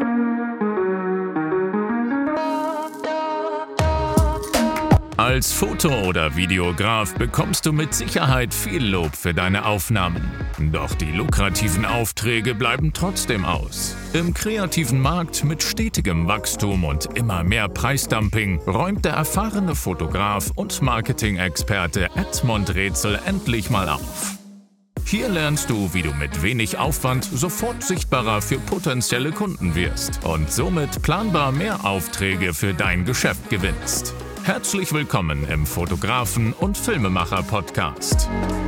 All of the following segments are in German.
Als Foto- oder Videograf bekommst du mit Sicherheit viel Lob für deine Aufnahmen. Doch die lukrativen Aufträge bleiben trotzdem aus. Im kreativen Markt mit stetigem Wachstum und immer mehr Preisdumping räumt der erfahrene Fotograf und Marketing-Experte Edmund Rätsel endlich mal auf. Hier lernst du, wie du mit wenig Aufwand sofort sichtbarer für potenzielle Kunden wirst und somit planbar mehr Aufträge für dein Geschäft gewinnst. Herzlich willkommen im Fotografen- und Filmemacher-Podcast.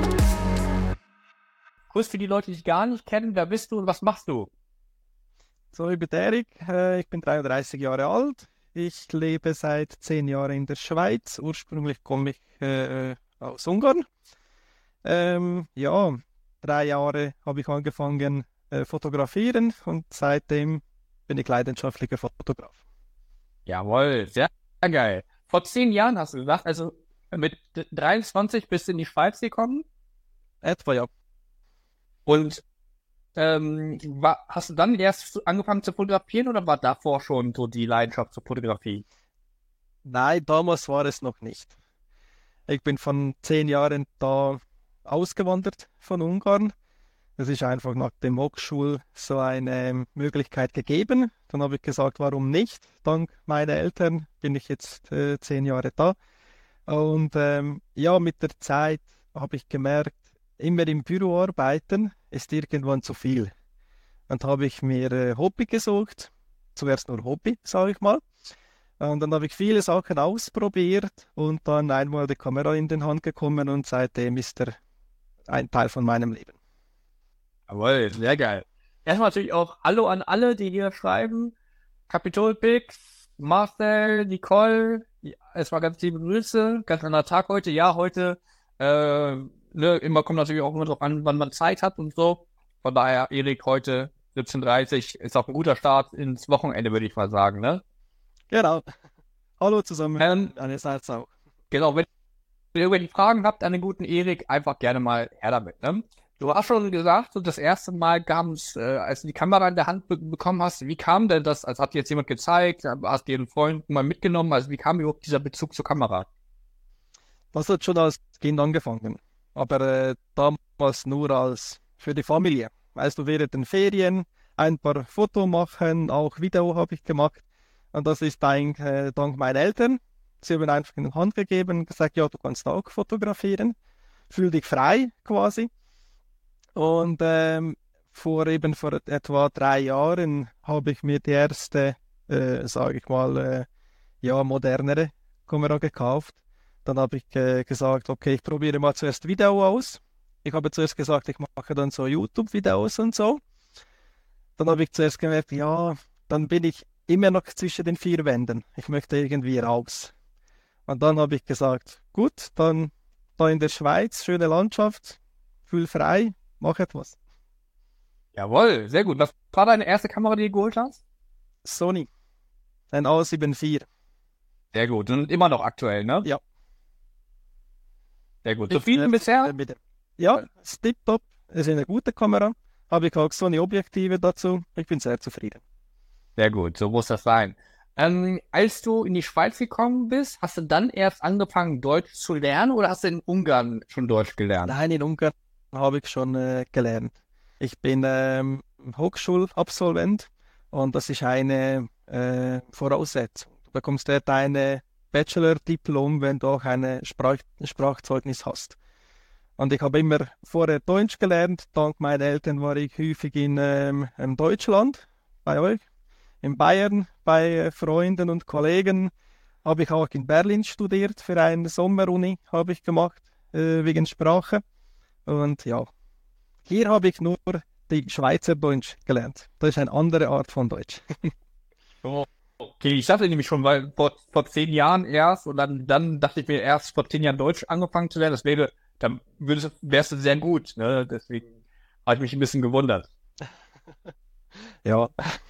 Kurz für die Leute, die dich gar nicht kennen, wer bist du und was machst du? So, ich bin Erik, ich bin 33 Jahre alt. Ich lebe seit 10 Jahren in der Schweiz. Ursprünglich komme ich aus Ungarn. 3 Jahre habe ich angefangen fotografieren und seitdem bin ich leidenschaftlicher Fotograf. Jawohl, sehr geil. Vor 10 Jahren hast du gesagt, also mit 23 bist du in die Schweiz gekommen? Etwa, ja. Und hast du dann erst angefangen zu fotografieren oder war davor schon so die Leidenschaft zur Fotografie? Nein, damals war es noch nicht. Ich bin von 10 Jahren da ausgewandert von Ungarn. Es ist einfach nach dem Hochschul so eine Möglichkeit gegeben. Dann habe ich gesagt, warum nicht? Dank meiner Eltern bin ich jetzt 10 Jahre da. Und mit der Zeit habe ich gemerkt, immer im Büro arbeiten ist irgendwann zu viel. Dann habe ich mir Hobby gesucht. Zuerst nur Hobby, sage ich mal. Und dann habe ich viele Sachen ausprobiert und dann einmal die Kamera in den Hand gekommen und seitdem ist er ein Teil von meinem Leben. Jawohl, sehr geil. Erstmal natürlich auch Hallo an alle, die hier schreiben. Capitol Pix, Marcel, Nicole, erstmal ganz liebe Grüße. Ganz anderer Tag heute. Ja, heute, immer kommt natürlich auch immer drauf an, wann man Zeit hat und so. Von daher, Erik, heute 17:30 ist auch ein guter Start ins Wochenende, würde ich mal sagen, ne? Genau. Hallo zusammen. Einerseits auch. Genau, wenn ihr irgendwelche Fragen habt an den guten Erik, einfach gerne mal her damit, ne? Du hast schon gesagt, so das erste Mal kam es, als du die Kamera in der Hand bekommen hast, wie kam denn das? Also hat dir jetzt jemand gezeigt, hast dir einen Freund mal mitgenommen, also wie kam überhaupt dieser Bezug zur Kamera? Das hat schon als Kind angefangen, aber damals nur für die Familie. Weißt du, während den Ferien ein paar Fotos machen, auch Video habe ich gemacht und das ist dank meinen Eltern. Sie haben einfach in die Hand gegeben und gesagt, ja, du kannst auch fotografieren, fühl dich frei quasi. Und vor etwa 3 Jahren habe ich mir die erste, modernere Kamera gekauft. Dann habe ich gesagt, okay, ich probiere mal zuerst Video aus. Ich habe zuerst gesagt, ich mache dann so YouTube-Videos und so. Dann habe ich zuerst gemerkt, ja, dann bin ich immer noch zwischen den 4 Wänden. Ich möchte irgendwie raus. Und dann habe ich gesagt, gut, dann da in der Schweiz, schöne Landschaft, fühl frei. Mach etwas. Jawohl, sehr gut. Was war deine erste Kamera, die du geholt hast? Sony. Ein A7 IV. Sehr gut. Und immer noch aktuell, ne? Ja. Sehr gut. Zufrieden bisher? Ja, ist tipptopp. Es ist eine gute Kamera. Habe ich auch Sony-Objektive dazu. Ich bin sehr zufrieden. Sehr gut, so muss das sein. Als du in die Schweiz gekommen bist, hast du dann erst angefangen, Deutsch zu lernen oder hast du in Ungarn schon Deutsch gelernt? Nein, in Ungarn habe ich schon gelernt. Ich bin Hochschulabsolvent und das ist eine Voraussetzung. Du bekommst dort ein Bachelor-Diplom, wenn du auch ein Sprachzeugnis hast. Und ich habe immer vorher Deutsch gelernt. Dank meiner Eltern war ich häufig in Deutschland, bei euch, in Bayern, bei Freunden und Kollegen. Habe ich auch in Berlin studiert, für eine Sommeruni habe ich gemacht, wegen Sprache. Und ja, hier habe ich nur die Schweizerdeutsch gelernt. Das ist eine andere Art von Deutsch. Okay, ich dachte nämlich schon, weil vor 10 Jahren erst und dann dachte ich mir erst vor 10 Jahren Deutsch angefangen zu lernen, dann wärst du sehr gut, ne? Deswegen habe ich mich ein bisschen gewundert. Ja.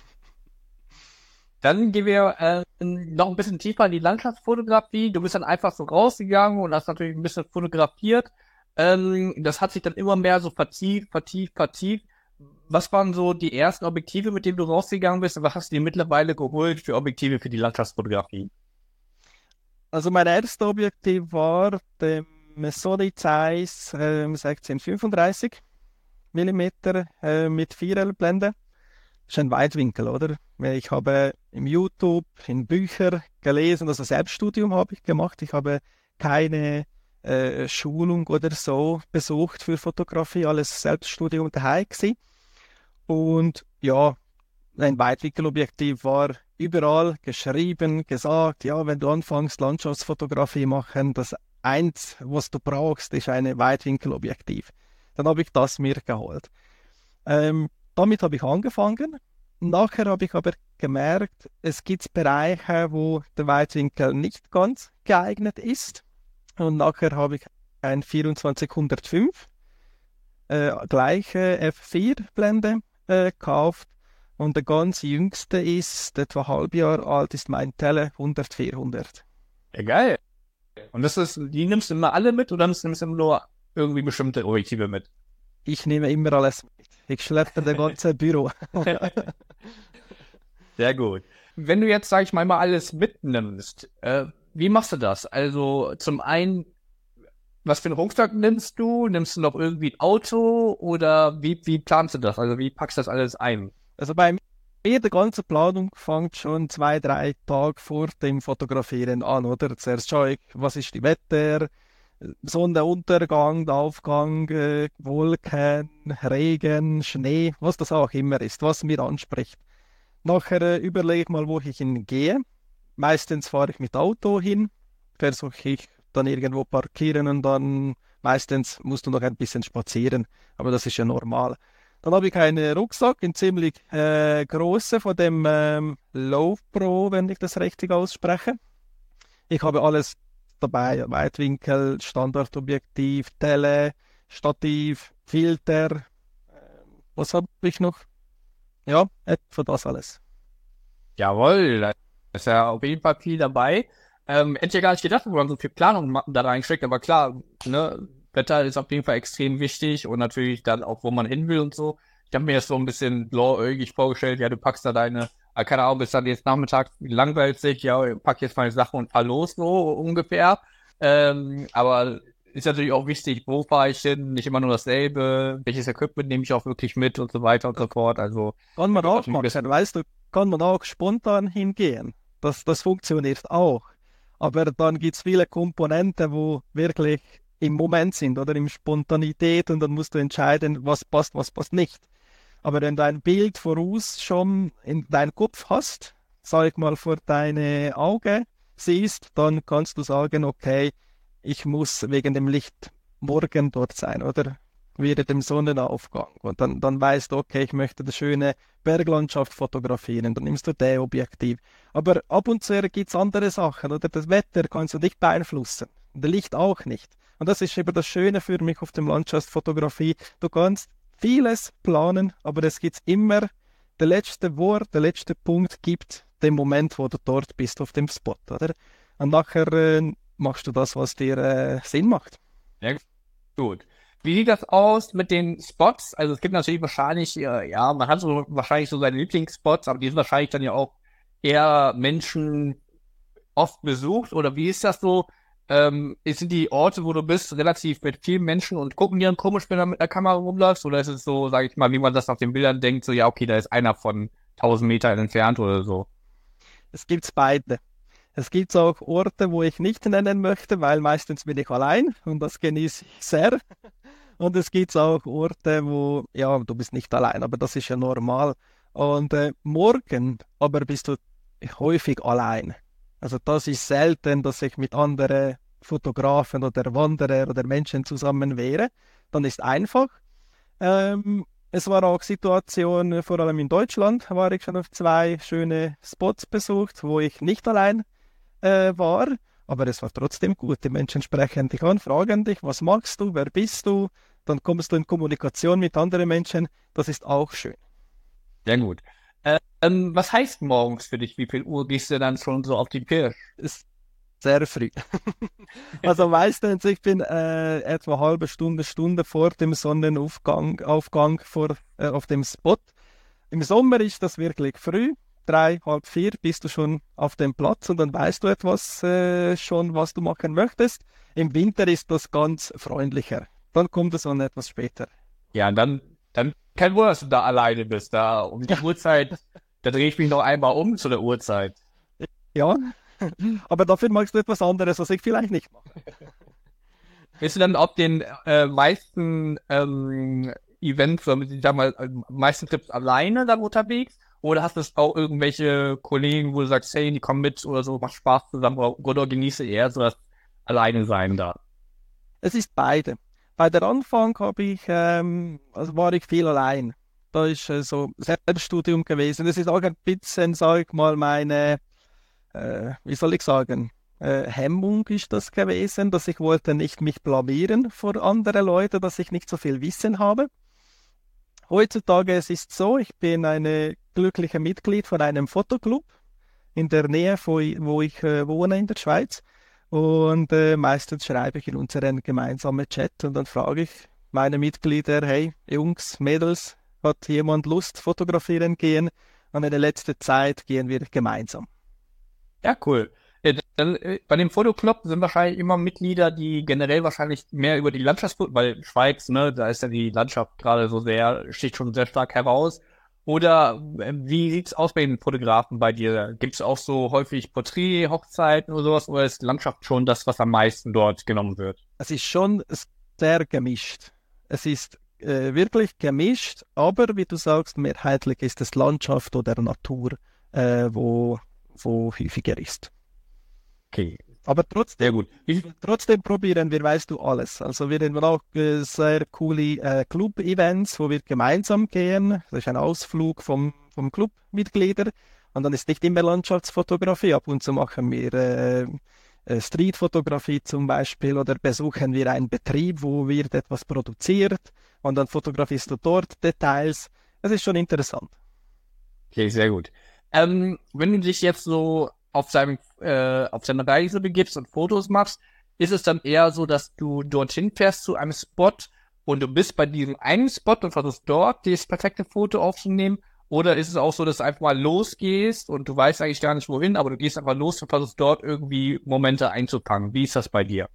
Dann gehen wir noch ein bisschen tiefer in die Landschaftsfotografie. Du bist dann einfach so rausgegangen und hast natürlich ein bisschen fotografiert. Das hat sich dann immer mehr so vertieft. Was waren so die ersten Objektive, mit denen du rausgegangen bist? Und was hast du dir mittlerweile geholt für Objektive für die Landschaftsfotografie? Also mein erstes Objektiv war der Sony Zeiss 1635 Millimeter mit 4L-Blende. Das ist ein Weitwinkel, oder? Ich habe im YouTube, in Büchern gelesen, also Selbststudium habe ich gemacht. Ich habe keine Schulung oder so besucht für Fotografie, alles Selbststudium daheim gewesen. Und ja, ein Weitwinkelobjektiv war überall geschrieben, gesagt, ja, wenn du anfängst Landschaftsfotografie machen, das eins, was du brauchst, ist ein Weitwinkelobjektiv. Dann habe ich das mir geholt. Damit habe ich angefangen. Nachher habe ich aber gemerkt, es gibt Bereiche, wo der Weitwinkel nicht ganz geeignet ist. Und nachher habe ich ein 2405 gleiche F4-Blende gekauft. Und der ganz jüngste ist etwa ein halbes Jahr alt, ist mein Tele 100-400. Ja, geil. Und die nimmst du immer alle mit oder nimmst du immer nur irgendwie bestimmte Objektive mit? Ich nehme immer alles mit. Ich schleppe das ganze Büro. Sehr gut. Wenn du jetzt, sag ich mal alles mitnimmst, wie machst du das? Also zum einen, was für einen Rucksack nimmst du? Nimmst du noch irgendwie ein Auto oder wie planst du das? Also wie packst du das alles ein? Also bei mir, die ganze Planung fängt schon 2-3 Tage vor dem Fotografieren an, oder? Zuerst schaue ich, was ist die Wetter, Sonnenuntergang, der Aufgang, Wolken, Regen, Schnee, was das auch immer ist, was mir anspricht. Nachher überlege ich mal, wo ich hingehe. Meistens fahre ich mit Auto hin, versuche ich dann irgendwo parkieren und dann meistens musst du noch ein bisschen spazieren, aber das ist ja normal. Dann habe ich einen Rucksack, einen ziemlich großen von dem Low Pro, wenn ich das richtig ausspreche. Ich habe alles dabei, Weitwinkel, Standardobjektiv, Tele, Stativ, Filter. Was habe ich noch? Ja, etwa das alles. Jawohl, da ist ja auf jeden Fall viel dabei. Hätte ich ja gar nicht gedacht, wo man so viel Planung da reinsteckt, aber klar, ne, Wetter ist auf jeden Fall extrem wichtig und natürlich dann auch, wo man hin will und so. Ich habe mir das so ein bisschen blauäugig vorgestellt, ja, du packst da keine Ahnung, bis dann jetzt Nachmittag langweilt sich, ja, pack jetzt meine Sachen und fahr los, so ungefähr. Aber ist natürlich auch wichtig, wo fahre ich hin, nicht immer nur dasselbe, welches Equipment nehme ich auch wirklich mit und so weiter und so fort. Also kann man auch machen, weißt du, kann man auch spontan hingehen. Das funktioniert auch. Aber dann gibt es viele Komponenten, wo wirklich im Moment sind oder in Spontanität und dann musst du entscheiden, was passt nicht. Aber wenn du ein Bild voraus schon in deinem Kopf hast, sag ich mal, vor deine Augen siehst, dann kannst du sagen, okay, ich muss wegen dem Licht morgen dort sein oder während dem Sonnenaufgang. Und dann weißt du, okay, ich möchte eine schöne Berglandschaft fotografieren, dann nimmst du das Objektiv. Aber ab und zu gibt es andere Sachen oder das Wetter kannst du nicht beeinflussen, das Licht auch nicht. Und das ist eben das Schöne für mich auf dem Landschaftsfotografie. Du kannst vieles planen, aber es gibt immer der letzte Wort, der letzte Punkt gibt den Moment, wo du dort bist auf dem Spot, oder? Und nachher machst du das, was dir Sinn macht. Ja, gut. Wie sieht das aus mit den Spots? Also es gibt natürlich wahrscheinlich, ja, man hat so wahrscheinlich so seine Lieblingsspots, aber die sind wahrscheinlich dann ja auch eher Menschen oft besucht. Oder wie ist das so? Sind die Orte, wo du bist, relativ mit vielen Menschen und gucken die dann komisch, wenn du mit der Kamera rumläufst? Oder ist es so, sage ich mal, wie man das auf den Bildern denkt, so, ja, okay, da ist einer von 1000 Metern entfernt oder so? Es gibt beide. Es gibt auch Orte, wo ich nicht nennen möchte, weil meistens bin ich allein und das genieße ich sehr. Und es gibt auch Orte, wo, ja, du bist nicht allein, aber das ist ja normal. Und morgen aber bist du häufig allein. Also das ist selten, dass ich mit anderen Fotografen oder Wanderer oder Menschen zusammen wäre. Dann ist einfach. Es war auch Situation, vor allem in Deutschland, war ich schon auf 2 schöne Spots besucht, wo ich nicht allein war. Aber es war trotzdem gut. Die Menschen sprechen dich an, fragen dich, was machst du, wer bist du? Dann kommst du in Kommunikation mit anderen Menschen. Das ist auch schön. Sehr gut. Was heißt morgens für dich? Wie viel Uhr gehst du dann schon so auf die Pirsch? Es sehr früh. Also meistens, ich bin etwa halbe Stunde vor dem Sonnenaufgang auf dem Spot. Im Sommer ist das wirklich früh, 3, halb 4 bist du schon auf dem Platz und dann weißt du etwas schon, was du machen möchtest. Im Winter ist das ganz freundlicher. Dann kommt es dann etwas später. Ja, dann kein Wunder, dass du da alleine bist. Da um die Uhrzeit, da drehe ich mich noch einmal um zu der Uhrzeit. Ja, aber dafür magst du etwas anderes, was ich vielleicht nicht mache. Bist du dann auf den meisten Events, oder ich sag mal, meisten Trips alleine dann unterwegs? Oder hast du auch irgendwelche Kollegen, wo du sagst, hey, die kommen mit oder so, macht Spaß zusammen oder genieße eher so das Alleine sein da? Es ist beide. Bei der Anfang also war ich viel allein. Da ist so Selbststudium gewesen. Das ist auch ein bisschen, sag ich mal, meine, wie soll ich sagen, Hemmung ist das gewesen, dass ich wollte nicht mich blamieren vor anderen Leuten, dass ich nicht so viel Wissen habe. Heutzutage es ist so, ich bin eine glückliche Mitglied von einem Fotoclub in der Nähe, wo ich wohne in der Schweiz. Und meistens schreibe ich in unseren gemeinsamen Chat und dann frage ich meine Mitglieder, hey Jungs, Mädels, hat jemand Lust fotografieren gehen? Und in der letzten Zeit gehen wir gemeinsam. Ja, cool. Dann, bei dem Fotoclub sind wahrscheinlich immer Mitglieder, die generell wahrscheinlich mehr über die Landschaftsfotos, weil Schweiz, ne, da ist ja die Landschaft gerade so sehr, sticht schon sehr stark heraus. Oder wie sieht's aus bei den Fotografen bei dir? Gibt's auch so häufig Porträt, Hochzeiten oder sowas? Oder ist Landschaft schon das, was am meisten dort genommen wird? Es ist schon sehr gemischt. Es ist wirklich gemischt, aber wie du sagst, mehrheitlich ist es Landschaft oder Natur, wo häufiger ist. Okay, Aber sehr gut. trotzdem probieren wir, weißt du, alles. Also wir haben auch sehr coole Club-Events, wo wir gemeinsam gehen. Das ist ein Ausflug vom Clubmitglieder. Und dann ist nicht immer Landschaftsfotografie. Ab und zu machen wir Streetfotografie zum Beispiel oder besuchen wir einen Betrieb, wo wird etwas produziert. Und dann fotografierst du dort Details. Das ist schon interessant. Okay, sehr gut. Wenn du dich jetzt so auf seine Reise begibst und Fotos machst, ist es dann eher so, dass du dorthin fährst zu einem Spot und du bist bei diesem einen Spot und versuchst dort das perfekte Foto aufzunehmen? Oder ist es auch so, dass du einfach mal losgehst und du weißt eigentlich gar nicht wohin, aber du gehst einfach los und versuchst dort irgendwie Momente einzufangen? Wie ist das bei dir?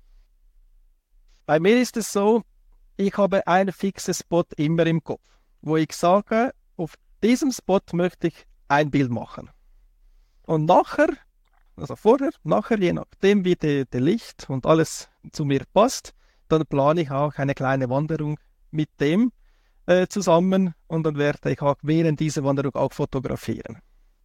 Bei mir ist es so, ich habe einen fixen Spot immer im Kopf, wo ich sage, auf diesem Spot möchte ich ein Bild machen. Und nachher, je nachdem wie die Licht und alles zu mir passt, dann plane ich auch eine kleine Wanderung mit dem zusammen und dann werde ich auch während dieser Wanderung auch fotografieren.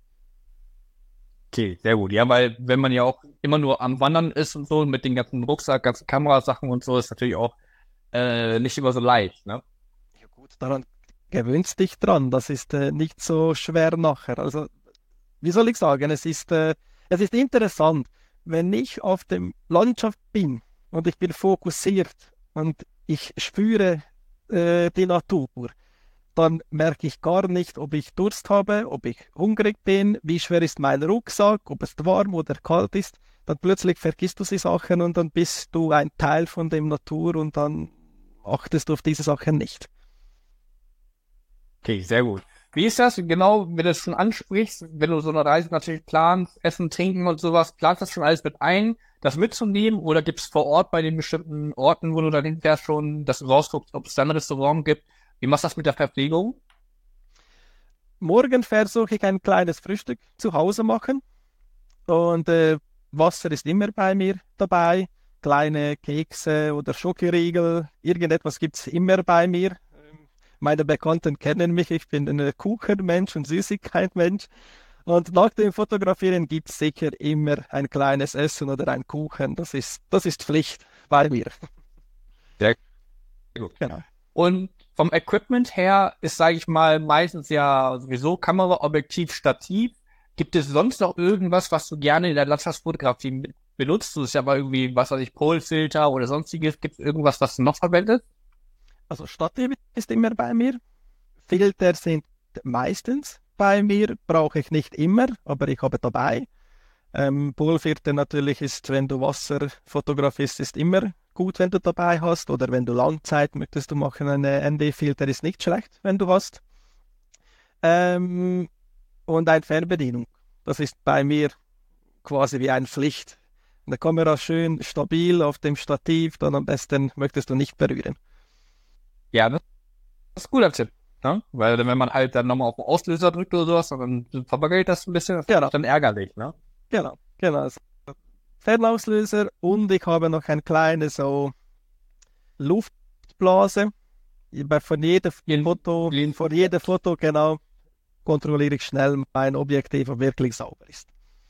Okay, sehr gut. Ja, weil wenn man ja auch immer nur am Wandern ist und so mit den ganzen Rucksack, ganzen Kamerasachen und so, ist natürlich auch nicht immer so leicht, ne? Ja gut, daran gewöhnst dich dran. Das ist nicht so schwer nachher. Also, wie soll ich sagen, es ist interessant, wenn ich auf dem Landschaft bin und ich bin fokussiert und ich spüre die Natur, dann merke ich gar nicht, ob ich Durst habe, ob ich hungrig bin, wie schwer ist mein Rucksack, ob es warm oder kalt ist. Dann plötzlich vergisst du die Sachen und dann bist du ein Teil von dem Natur und dann achtest du auf diese Sachen nicht. Okay, sehr gut. Wie ist das genau, wenn du das schon ansprichst, wenn du so eine Reise natürlich planst, Essen, Trinken und sowas, planst du das schon alles mit ein, das mitzunehmen? Oder gibt es vor Ort bei den bestimmten Orten, wo du dann hinfährst schon, dass du rausguckst, ob es da ein Restaurant gibt? Wie machst du das mit der Verpflegung? Morgen versuche ich ein kleines Frühstück zu Hause machen und Wasser ist immer bei mir dabei. Kleine Kekse oder Schokoriegel, irgendetwas gibt es immer bei mir. Meine Bekannten kennen mich, ich bin ein Kuchenmensch und Süßigkeitmensch. Und nach dem Fotografieren gibt es sicher immer ein kleines Essen oder ein Kuchen. Das ist Pflicht bei mir. Sehr gut. Genau. Und vom Equipment her ist, sage ich mal, meistens ja sowieso Kamera, Objektiv, Stativ. Gibt es sonst noch irgendwas, was du gerne in der Landschaftsfotografie benutzt? Das ist ja mal irgendwie, was weiß ich, Polfilter oder sonstiges. Gibt es irgendwas, was du noch verwendest? Also Stativ ist immer bei mir. Filter sind meistens bei mir, brauche ich nicht immer, aber ich habe dabei. Polfilter natürlich ist, wenn du Wasser fotografierst, ist immer gut, wenn du dabei hast. Oder wenn du Langzeit möchtest du machen, eine ND-Filter ist nicht schlecht, wenn du hast. Und eine Fernbedienung. Das ist bei mir quasi wie eine Pflicht. Eine Kamera schön stabil auf dem Stativ, dann am besten möchtest du nicht berühren. Ja, das ist ein guter Tipp. Ne? Weil wenn man halt dann nochmal auf den Auslöser drückt oder sowas, dann verwackelt das ein bisschen, das ist dann ärgerlich, ne? Genau. Also Fernauslöser und ich habe noch eine kleine so Luftblase. Von jedem Foto genau kontrolliere ich schnell mein Objektiv, ob wirklich sauber ist.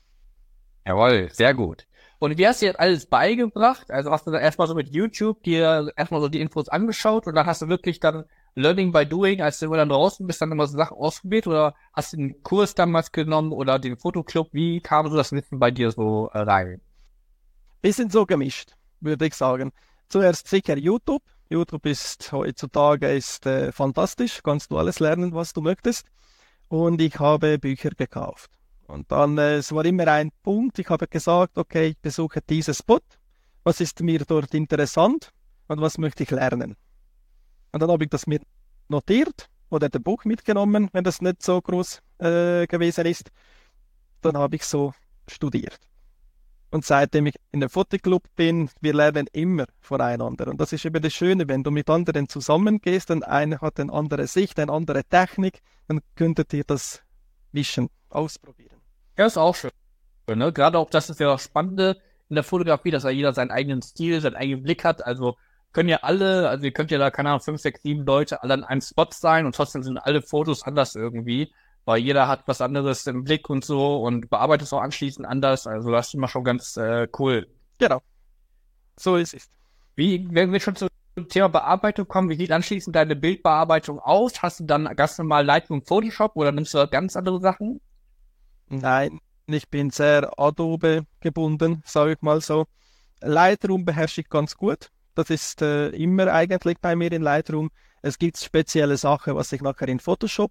Jawohl, sehr gut. Und wie hast du jetzt alles beigebracht? Also hast du da erstmal so mit YouTube dir erstmal so die Infos angeschaut und dann hast du wirklich dann Learning by Doing, als du dann draußen bist, dann immer so Sachen ausprobiert oder hast du den Kurs damals genommen oder den Fotoclub? Wie kam so das Wissen bei dir so rein? Bisschen so gemischt, würde ich sagen. Zuerst sicher YouTube. YouTube ist heutzutage fantastisch, kannst du alles lernen, was du möchtest. Und ich habe Bücher gekauft. Und dann, es war immer ein Punkt, ich habe gesagt, okay, ich besuche diesen Spot, was ist mir dort interessant und was möchte ich lernen. Und dann habe ich das mir notiert oder das Buch mitgenommen, wenn das nicht so groß gewesen ist. Dann habe ich so studiert. Und seitdem ich in der Fotoclub bin, wir lernen immer voneinander. Und das ist eben das Schöne, wenn du mit anderen zusammengehst, dann einer hat eine andere Sicht, eine andere Technik, dann könntet ihr das mischen, ausprobieren. Ja, ist auch schön. Ne? Gerade auch das ist ja das Spannende in der Fotografie, dass ja jeder seinen eigenen Stil, seinen eigenen Blick hat. Also können ja alle, also ihr könnt ja da, keine Ahnung, 5, 6, 7 Leute alle an einem Spot sein und trotzdem sind alle Fotos anders irgendwie, weil jeder hat was anderes im Blick und so und bearbeitet es auch anschließend anders. Also das ist immer schon ganz cool. Genau, so ist es. Wenn wir schon zum Thema Bearbeitung kommen, wie sieht anschließend deine Bildbearbeitung aus? Hast du dann ganz normal Lightroom Photoshop oder nimmst du ganz andere Sachen? Nein, ich bin sehr Adobe gebunden, sage ich mal so. Lightroom beherrsche ich ganz gut. Das ist immer eigentlich bei mir in Lightroom. Es gibt spezielle Sachen, was ich nachher in Photoshop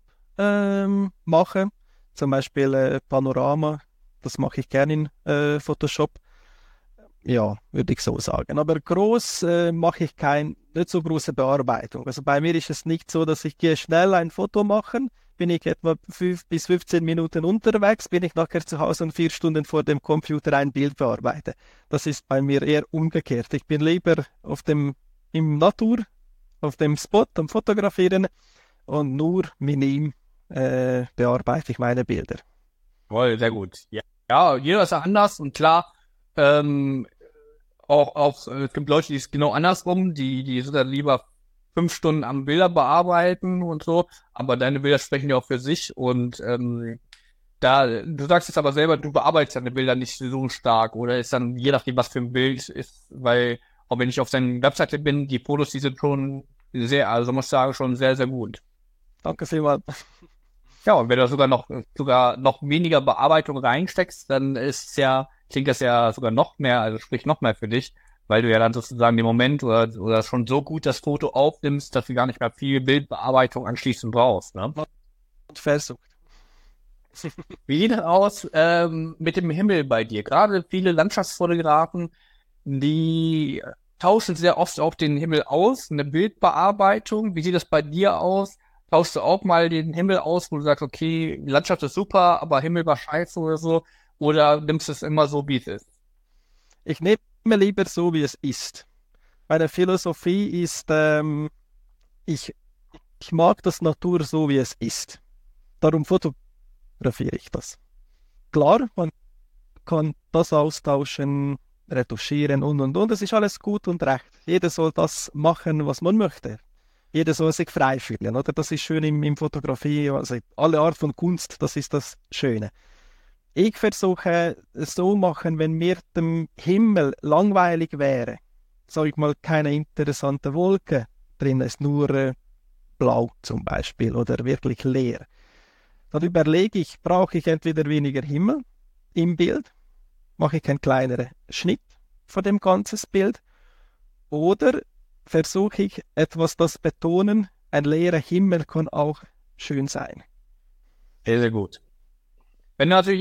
mache. Zum Beispiel Panorama, das mache ich gerne in Photoshop. Ja, würde ich so sagen. Aber groß mache ich nicht so große Bearbeitung. Also bei mir ist es nicht so, dass ich gehe schnell ein Foto machen, bin ich etwa 5 bis 15 Minuten unterwegs, bin ich nachher zu Hause und 4 Stunden vor dem Computer ein Bild bearbeite. Das ist bei mir eher umgekehrt. Ich bin lieber im Natur, auf dem Spot am Fotografieren und nur minim bearbeite ich meine Bilder. Voll, sehr gut. Ja, jeder ist ja anders und klar, es gibt Leute, die ist genau andersrum, die sind dann lieber 5 Stunden am Bilder bearbeiten und so, aber deine Bilder sprechen ja auch für sich und du sagst jetzt aber selber, du bearbeitest deine Bilder nicht so stark oder ist dann je nachdem, was für ein Bild ist, weil auch wenn ich auf seiner Webseite bin, die Fotos, die sind schon sehr, also muss ich sagen, schon sehr, sehr gut. Danke vielmals. Ja, und wenn du sogar noch weniger Bearbeitung reinsteckst, dann klingt das ja sogar noch mehr, also spricht noch mehr für dich, weil du ja dann sozusagen den Moment oder schon so gut das Foto aufnimmst, dass du gar nicht mehr viel Bildbearbeitung anschließend brauchst, ne? Und versucht. Wie sieht das aus mit dem Himmel bei dir? Gerade viele Landschaftsfotografen, die tauschen sehr oft auch den Himmel aus, eine Bildbearbeitung. Wie sieht das bei dir aus? Tauschst du auch mal den Himmel aus, wo du sagst, okay, die Landschaft ist super, aber Himmel war scheiße oder so? Oder nimmst du es immer so, wie es ist? Ich nehme lieber so, wie es ist. Meine Philosophie ist, ich mag das Natur so, wie es ist. Darum fotografiere ich das. Klar, man kann das austauschen, retuschieren und. Das ist alles gut und recht. Jeder soll das machen, was man möchte. Jeder soll sich frei fühlen, oder? Das ist schön im Fotografie, also alle Art von Kunst, das ist das Schöne. Ich versuche es so machen, wenn mir dem Himmel langweilig wäre, sage ich mal, keine interessante Wolke drin ist, nur blau zum Beispiel oder wirklich leer. Dann überlege ich, brauche ich entweder weniger Himmel im Bild, mache ich einen kleineren Schnitt von dem ganzen Bild oder versuche ich etwas das betonen, ein leerer Himmel kann auch schön sein. Sehr, sehr gut. Wenn du natürlich jetzt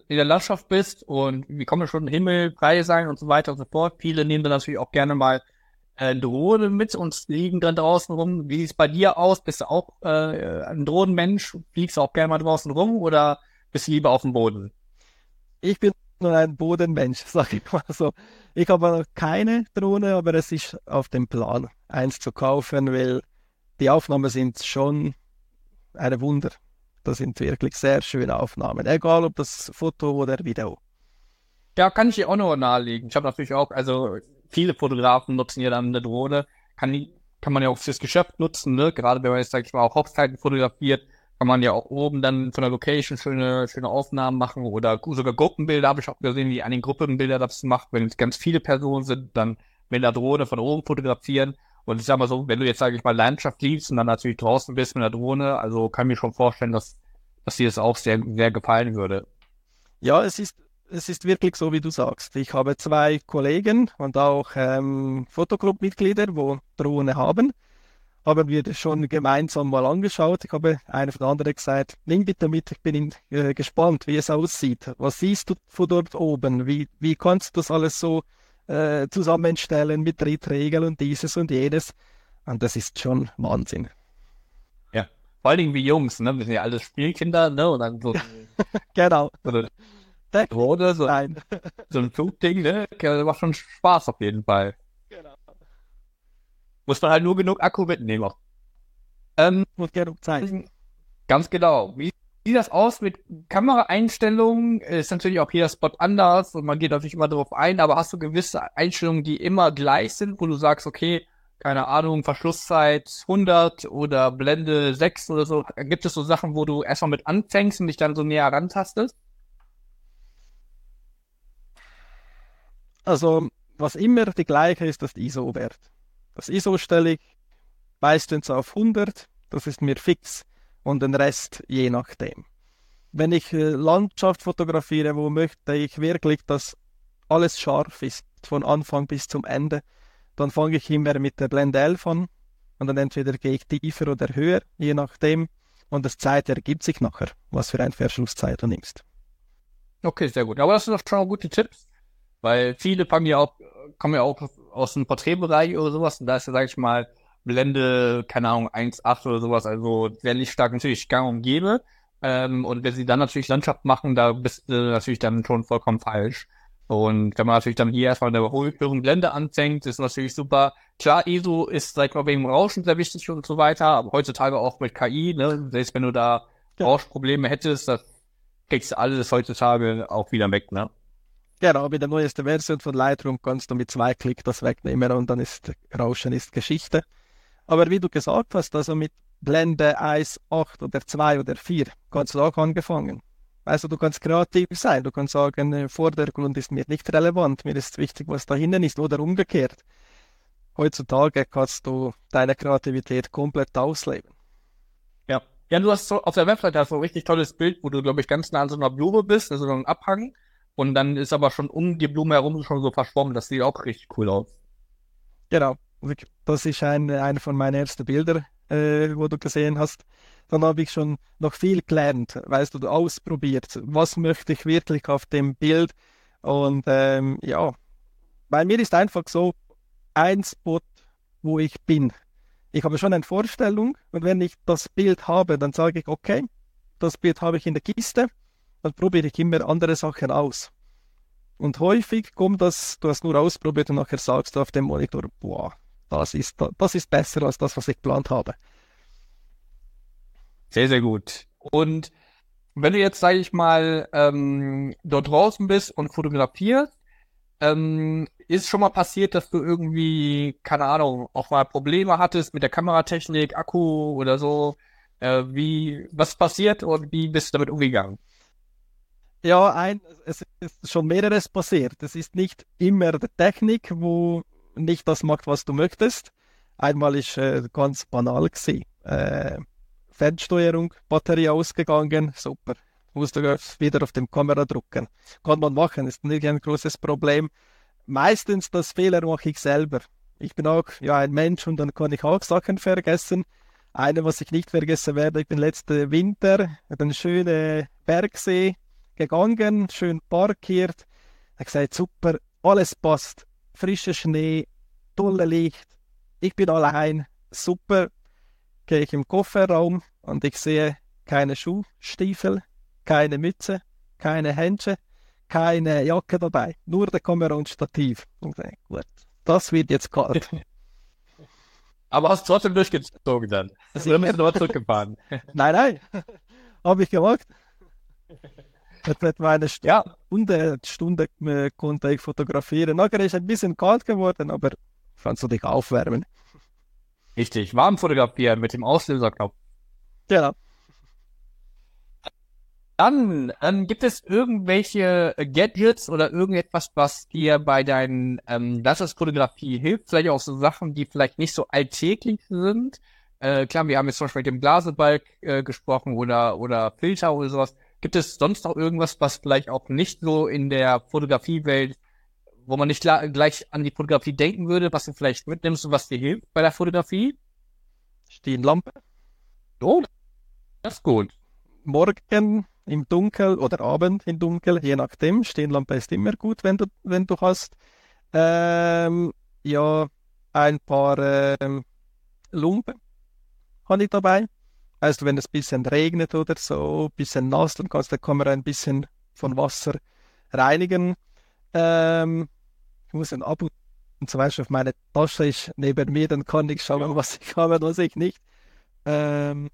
in der Landschaft bist und wie kommen schon Himmel, frei sein und so weiter und so fort. Viele nehmen dann natürlich auch gerne mal Drohne mit und fliegen dann draußen rum. Wie sieht es bei dir aus? Bist du auch ein Drohnenmensch? Fliegst du auch gerne mal draußen rum oder bist du lieber auf dem Boden? Ich bin nur ein Bodenmensch, sag ich mal so. Ich habe noch keine Drohne, aber es ist auf dem Plan, eins zu kaufen, weil die Aufnahmen sind schon ein Wunder. Das sind wirklich sehr schöne Aufnahmen, egal ob das Foto oder Video. Ja, kann ich dir auch nur nahelegen. Ich habe natürlich auch, also viele Fotografen nutzen ja dann eine Drohne. Kann man ja auch fürs Geschäft nutzen, ne? Gerade wenn man jetzt, sag ich mal, auch Hochzeiten fotografiert, kann man ja auch oben dann von der Location schöne Aufnahmen machen oder sogar Gruppenbilder habe ich auch gesehen, wie einige Gruppenbilder das macht. Wenn es ganz viele Personen sind, dann mit der Drohne von oben fotografieren. Und ich sag mal so, wenn du jetzt, sage ich mal, Landschaft liebst und dann natürlich draußen bist mit der Drohne, also kann ich mir schon vorstellen, dass dir das auch sehr, sehr gefallen würde. Ja, es ist wirklich so, wie du sagst. Ich habe zwei Kollegen und auch Fotoclub-Mitglieder, wo Drohne haben. Haben wir das schon gemeinsam mal angeschaut. Ich habe einer von den anderen gesagt, nimm bitte mit, ich bin gespannt, wie es aussieht. Was siehst du von dort oben? Wie kannst du das alles so zusammenstellen mit Trittregeln und dieses und jenes? Und das ist schon Wahnsinn. Ja. Vor allen Dingen wie Jungs, ne? Wir sind ja alles Spielkinder, ne? Und dann so, Genau. so eine Drohne, Nein. so ein Flugding, ne? Das macht schon Spaß auf jeden Fall. Genau. Muss man halt nur genug Akku mitnehmen. Und genug Zeit. Ganz genau. Wie sieht das aus mit Kameraeinstellungen? Ist natürlich auch jeder Spot anders und man geht natürlich immer darauf ein, aber hast du gewisse Einstellungen, die immer gleich sind, wo du sagst, okay, keine Ahnung, Verschlusszeit 100 oder Blende 6 oder so. Gibt es so Sachen, wo du erstmal mit anfängst und dich dann so näher rantastest? Also, was immer die gleiche ist, das ISO-Wert. Das ISO stelle ich meistens auf 100, das ist mir fix und den Rest je nachdem. Wenn ich Landschaft fotografiere, wo möchte ich wirklich, dass alles scharf ist, von Anfang bis zum Ende, dann fange ich immer mit der Blende 11 an und dann entweder gehe ich tiefer oder höher, je nachdem. Und das Zeit ergibt sich nachher, was für eine Verschlusszeit du nimmst. Okay, sehr gut. Aber das sind doch schon mal gute Tipps, weil viele kommen ja auch aus dem Porträtbereich oder sowas und da ist ja, sag ich mal, Blende, keine Ahnung, 1,8 oder sowas, also sehr lichtstark natürlich gang und gäbe. Und wenn sie dann natürlich Landschaft machen, da bist du natürlich dann schon vollkommen falsch. Und wenn man natürlich dann hier erstmal eine höheren Blende anfängt, ist natürlich super. Klar, ISO ist, sag ich mal, wegen dem Rauschen sehr wichtig und so weiter, aber heutzutage auch mit KI, ne, selbst wenn du da Rauschprobleme hättest, das kriegst du alles heutzutage auch wieder weg, ne? Genau, mit der neuesten Version von Lightroom kannst du mit 2 Klick das wegnehmen und dann ist Rauschen ist Geschichte. Aber wie du gesagt hast, also mit Blende 1, 8 oder 2 oder 4 kannst du auch angefangen. Also du kannst kreativ sein, du kannst sagen, Vordergrund ist mir nicht relevant, mir ist wichtig, was da hinten ist oder umgekehrt. Heutzutage kannst du deine Kreativität komplett ausleben. Ja. Ja, du hast so, auf der Website hast du ein richtig tolles Bild, wo du, glaube ich, ganz nah an so einer Blume bist, also so einem Abhang. Und dann ist aber schon um die Blume herum schon so verschwommen. Das sieht auch richtig cool aus. Genau, das ist einer von meinen ersten Bildern, wo du gesehen hast. Dann habe ich schon noch viel gelernt, weißt du, ausprobiert, was möchte ich wirklich auf dem Bild. Und ja, bei mir ist einfach so ein Spot, wo ich bin. Ich habe schon eine Vorstellung und wenn ich das Bild habe, dann sage ich, okay, das Bild habe ich in der Kiste, dann probiere ich immer andere Sachen aus. Und häufig kommt das, du hast nur ausprobiert und nachher sagst du auf dem Monitor, boah, das ist besser als das, was ich geplant habe. Sehr, sehr gut. Und wenn du jetzt, sage ich mal, dort draußen bist und fotografierst, ist schon mal passiert, dass du irgendwie, keine Ahnung, auch mal Probleme hattest mit der Kameratechnik, Akku oder so? Was passiert und wie bist du damit umgegangen? Ja, es ist schon mehreres passiert. Es ist nicht immer die Technik, wo nicht das macht, was du möchtest. Einmal ist ganz banal gewesen. Fernsteuerung, Batterie ausgegangen, super. Musst du wieder auf dem Kamera drucken. Kann man machen, ist nicht ein großes Problem. Meistens das Fehler mache ich selber. Ich bin auch ein Mensch und dann kann ich auch Sachen vergessen. Eine, was ich nicht vergessen werde, ich bin letzten Winter den schönen Bergsee gegangen, schön parkiert. Er hat gesagt, super, alles passt. Frischer Schnee, tolle Licht. Ich bin allein, super. Gehe ich im Kofferraum und ich sehe keine Schuhstiefel, keine Mütze, keine Händchen, keine Jacke dabei. Nur der Kamera und Stativ. Und ich sage, gut, das wird jetzt kalt. Aber hast du trotzdem durchgezogen dann. Also Oder bist du nochmal zurückgefahren? Nein, habe ich gemacht. Etwa eine Ja, Stunde konnte ich fotografieren. Nachher ist ein bisschen kalt geworden, aber kannst du dich aufwärmen. richtig. Warm fotografieren mit dem Auslöserknopf. Genau. Dann gibt es irgendwelche Gadgets oder irgendetwas, was dir bei deinen Landschaftsfotografie hilft? Vielleicht auch so Sachen, die vielleicht nicht so alltäglich sind. Klar, wir haben jetzt zum Beispiel mit dem Blasebalg gesprochen oder Filter oder sowas. Gibt es sonst noch irgendwas, was vielleicht auch nicht so in der Fotografiewelt, wo man nicht gleich an die Fotografie denken würde, was du vielleicht mitnimmst und was dir hilft bei der Fotografie? Stirnlampe. Oh, das ist gut. Morgen im Dunkel oder Abend im Dunkel, je nachdem. Stirnlampe ist immer gut, wenn du hast. Ja, ein paar Lumpen habe ich dabei. Also wenn es ein bisschen regnet oder so, ein bisschen nass, dann kannst du die Kamera ein bisschen von Wasser reinigen. Ich muss dann ab und zum Beispiel auf meine Tasche ist neben mir, dann kann ich schauen, was ich habe und was ich nicht. Nein,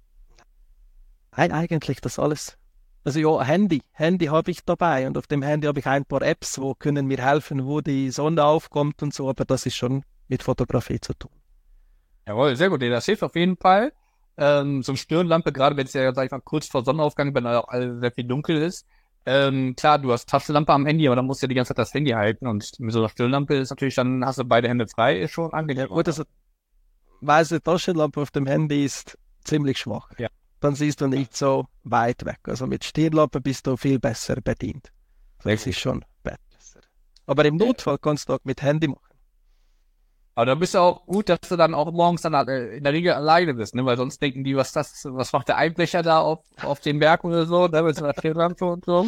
eigentlich das alles. Also ja, Handy habe ich dabei und auf dem Handy habe ich ein paar Apps, wo können mir helfen, wo die Sonne aufkommt und so, aber das ist schon mit Fotografie zu tun. Jawohl, sehr gut. Das hilft auf jeden Fall. So eine Stirnlampe, gerade wenn es ja, sag ich mal, kurz vor Sonnenaufgang, wenn da auch alles sehr viel dunkel ist. Klar, du hast Taschenlampe am Handy, aber dann musst du ja die ganze Zeit das Handy halten und mit so einer Stirnlampe ist natürlich, dann hast du beide Hände frei, ist schon angenehm. Gut, also weiße Taschenlampe auf dem Handy ist ziemlich schwach. Ja. Dann siehst du nicht so weit weg. Also mit Stirnlampe bist du viel besser bedient. Das ist schon besser. Aber im Notfall kannst du auch mit Handy machen. Aber da bist du auch gut, dass du dann auch morgens dann in der Regel alleine bist, ne? Weil sonst denken die, was macht der Einbrecher da auf dem Berg oder so, ne? Mit so einer Stirnlampe und so.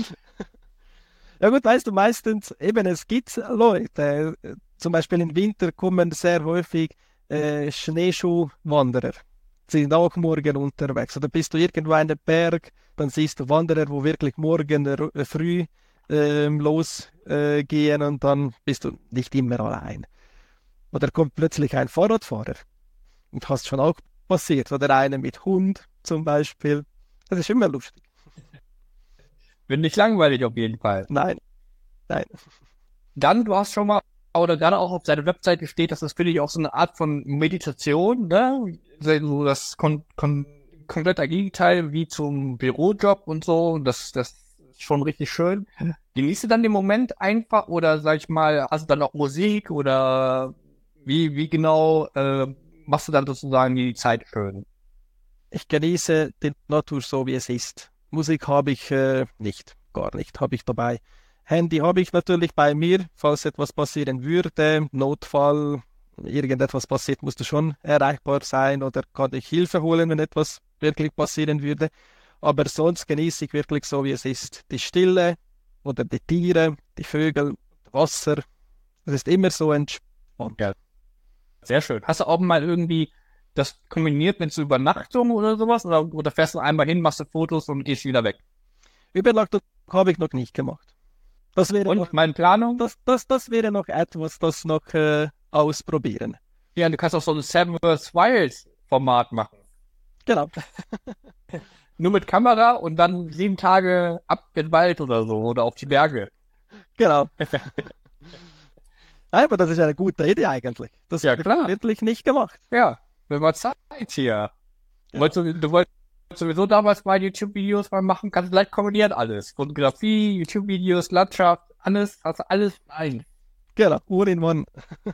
Ja gut, weißt du, meistens, eben es gibt Leute, zum Beispiel im Winter kommen sehr häufig Schneeschuhwanderer. Sie sind auch morgen unterwegs. Oder bist du irgendwo an einem Berg, dann siehst du Wanderer, wo wirklich morgen früh losgehen und dann bist du nicht immer allein. Oder kommt plötzlich ein Fahrradfahrer und hast schon auch passiert. Oder einer mit Hund zum Beispiel. Das ist immer lustig. Bin nicht langweilig auf jeden Fall. Nein. Dann, du hast schon mal, oder gerade auch auf seiner Webseite steht, dass das finde ich auch so eine Art von Meditation, ne? So das komplette Gegenteil wie zum Bürojob und so. Das ist schon richtig schön. Genießt du dann den Moment einfach oder sag ich mal, hast du dann auch Musik oder wie genau machst du dann sozusagen die Zeit schön? Ich genieße die Natur so, wie es ist. Musik habe ich nicht, gar nicht, habe ich dabei. Handy habe ich natürlich bei mir, falls etwas passieren würde, Notfall, irgendetwas passiert, musst du schon erreichbar sein oder kann ich Hilfe holen, wenn etwas wirklich passieren würde. Aber sonst genieße ich wirklich so, wie es ist. Die Stille oder die Tiere, die Vögel, Wasser. Es ist immer so entspannt. Ja. Sehr schön. Hast du auch mal irgendwie das kombiniert mit so Übernachtung oder sowas? Oder fährst du einmal hin, machst du Fotos und gehst wieder weg? Übernachtung habe ich noch nicht gemacht. Das wäre Und noch, meine Planung? das wäre noch etwas, das noch ausprobieren. Ja, du kannst auch so ein Seven vs. Wild Format machen. Genau. Nur mit Kamera und dann 7 Tage ab in den Wald oder so oder auf die Berge. Genau. Aber das ist eine gute Idee eigentlich. Das Ja, habe ich klar. wirklich nicht gemacht. Ja, wenn man Zeit hier. Ja. Du wolltest sowieso damals mal YouTube-Videos mal machen, kannst gleich kombinieren alles. Fotografie, YouTube-Videos, Landschaft, alles, hast du alles ein. Genau, all in one.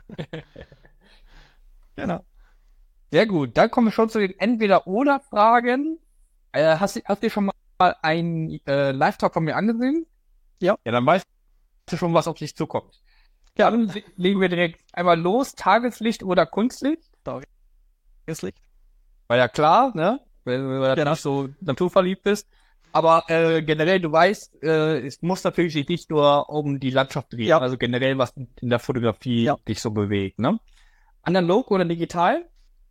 Genau. Sehr gut, dann kommen wir schon zu den Entweder-Oder-Fragen. Hast du schon mal einen Live-Talk von mir angesehen? Ja. Ja, dann weißt du schon, was auf dich zukommt. Ja, dann legen wir direkt einmal los. Tageslicht oder Kunstlicht? Tageslicht. War ja klar, ne? Wenn du Genau. nicht so naturverliebt bist. Aber generell, du weißt, es muss natürlich sich nicht nur um die Landschaft drehen, Ja. also generell, was in der Fotografie Ja. dich so bewegt, ne? Analog oder digital?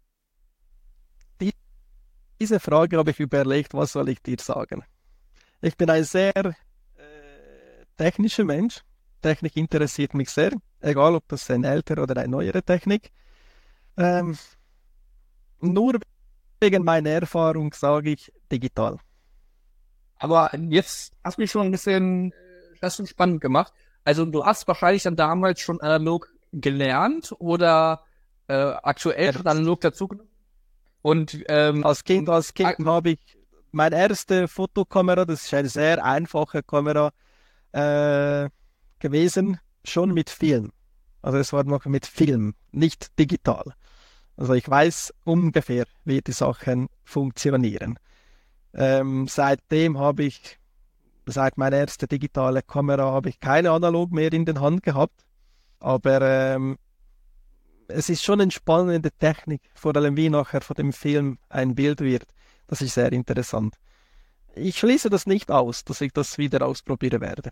Diese Frage habe ich überlegt, was soll ich dir sagen? Ich bin ein sehr technischer Mensch. Technik interessiert mich sehr, egal ob das eine ältere oder eine neuere Technik. Ähm, nur wegen meiner Erfahrung sage ich digital. Aber jetzt hast du mich schon ein bisschen, das schon spannend gemacht. Also du hast wahrscheinlich dann damals schon analog gelernt oder aktuell schon analog dazugenommen. Und Als Kind habe ich meine erste Fotokamera, das ist eine sehr einfache Kamera gewesen, schon mit Film. Also es war noch mit Film, nicht digital. Also ich weiß ungefähr, wie die Sachen funktionieren. Seitdem habe ich, seit meiner ersten digitale Kamera, habe ich keine analog mehr in der Hand gehabt. Aber es ist schon eine spannende Technik, vor allem wie nachher von dem Film ein Bild wird. Das ist sehr interessant. Ich schließe das nicht aus, dass ich das wieder ausprobieren werde.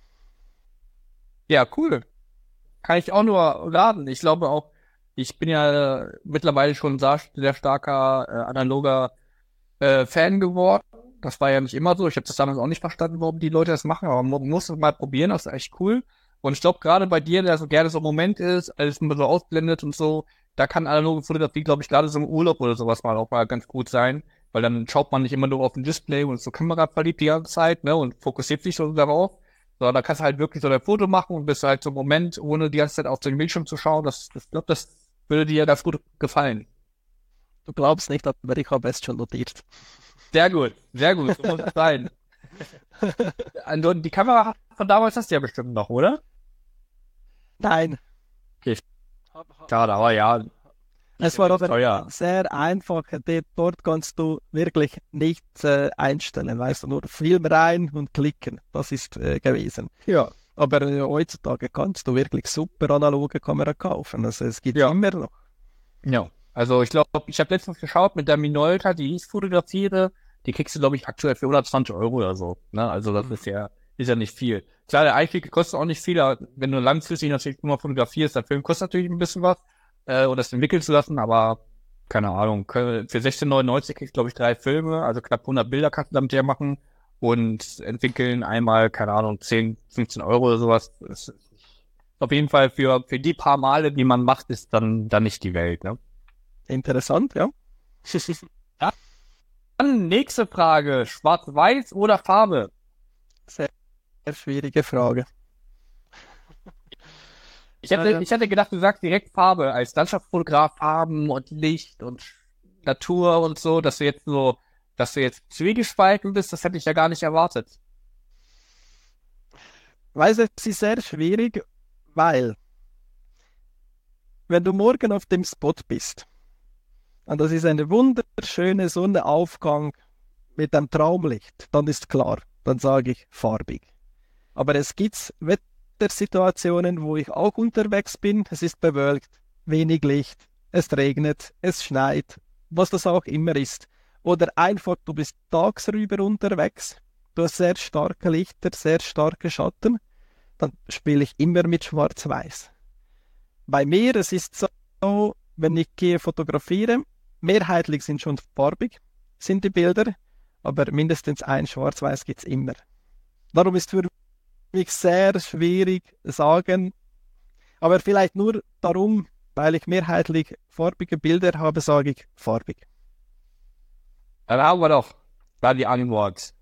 ja, cool. Kann ich auch nur raten. Ich glaube auch, ich bin ja mittlerweile schon sehr starker analoger Fan geworden. Das war ja nicht immer so. Ich habe das damals auch nicht verstanden, warum die Leute das machen, aber man muss es mal probieren, das ist echt cool. Und ich glaube, gerade bei dir, der so gerne so ein Moment ist, alles immer so ausblendet und so, da kann analoge Fotografie, glaube ich, gerade so im Urlaub oder sowas mal auch mal ganz gut sein, weil dann schaut man nicht immer nur auf ein Display und ist so kameraverliebt die ganze Zeit, ne, und fokussiert sich so darauf, sondern da kannst du halt wirklich so ein Foto machen und bist halt so einen Moment, ohne die ganze Zeit auf den Bildschirm zu schauen. Ich glaube, das würde dir ganz gut gefallen. Du glaubst nicht, aber ich habe es schon notiert. Sehr gut, so muss es sein. Also, die Kamera von damals hast du ja bestimmt noch, oder? Nein. Okay, schade, aber ja, Es war aber teuer. sehr einfach. Dort kannst du wirklich nichts einstellen. Weißt du, nur Film rein und klicken. Das ist gewesen. Ja. Aber heutzutage kannst du wirklich super analoge Kamera kaufen. Also es gibt Ja. immer noch. Ja. Also ich glaube, ich habe letztens geschaut mit der Minolta, die ich fotografiere, die kriegst du, glaube ich, aktuell für 120 € oder so. Ne? Also das ist ja nicht viel. Klar, der Einstieg kostet auch nicht viel, aber wenn du langfristig natürlich nur fotografierst, der Film kostet natürlich ein bisschen was, und das entwickeln zu lassen, aber keine Ahnung, für 16,99 kriegst du, glaube ich, 3 Filme, also knapp 100 Bilder kannst du damit ja machen und entwickeln einmal, keine Ahnung, 10, 15 € oder sowas. Das ist auf jeden Fall für die paar Male, die man macht, ist dann nicht die Welt, ne? Interessant, ja. Dann nächste Frage. Schwarz-Weiß oder Farbe? Sehr, sehr schwierige Frage. Ich hätte gedacht, du sagst direkt Farbe. Als Landschaftsfotograf Farben und Licht und Natur und so, dass du jetzt zwiegespalten bist, das hätte ich ja gar nicht erwartet. Weißt du, es ist sehr schwierig, weil wenn du morgen auf dem Spot bist, und das ist eine wunderschöne Sonnenaufgang mit einem Traumlicht, dann ist klar, dann sage ich farbig. Aber es gibt Wettersituationen, wo ich auch unterwegs bin, es ist bewölkt, wenig Licht, es regnet, es schneit, was das auch immer ist. Oder einfach, du bist tagsüber unterwegs, du hast sehr starke Lichter, sehr starke Schatten, dann spiele ich immer mit Schwarz-Weiß. Bei mir, es ist so, wenn ich gehe fotografiere, mehrheitlich sind schon farbig, sind die Bilder, aber mindestens ein Schwarz-Weiß gibt es immer. Darum ist für mich sehr schwierig sagen, aber vielleicht nur darum, weil ich mehrheitlich farbige Bilder habe, sage ich farbig. Dann haben wir doch da die Antwort.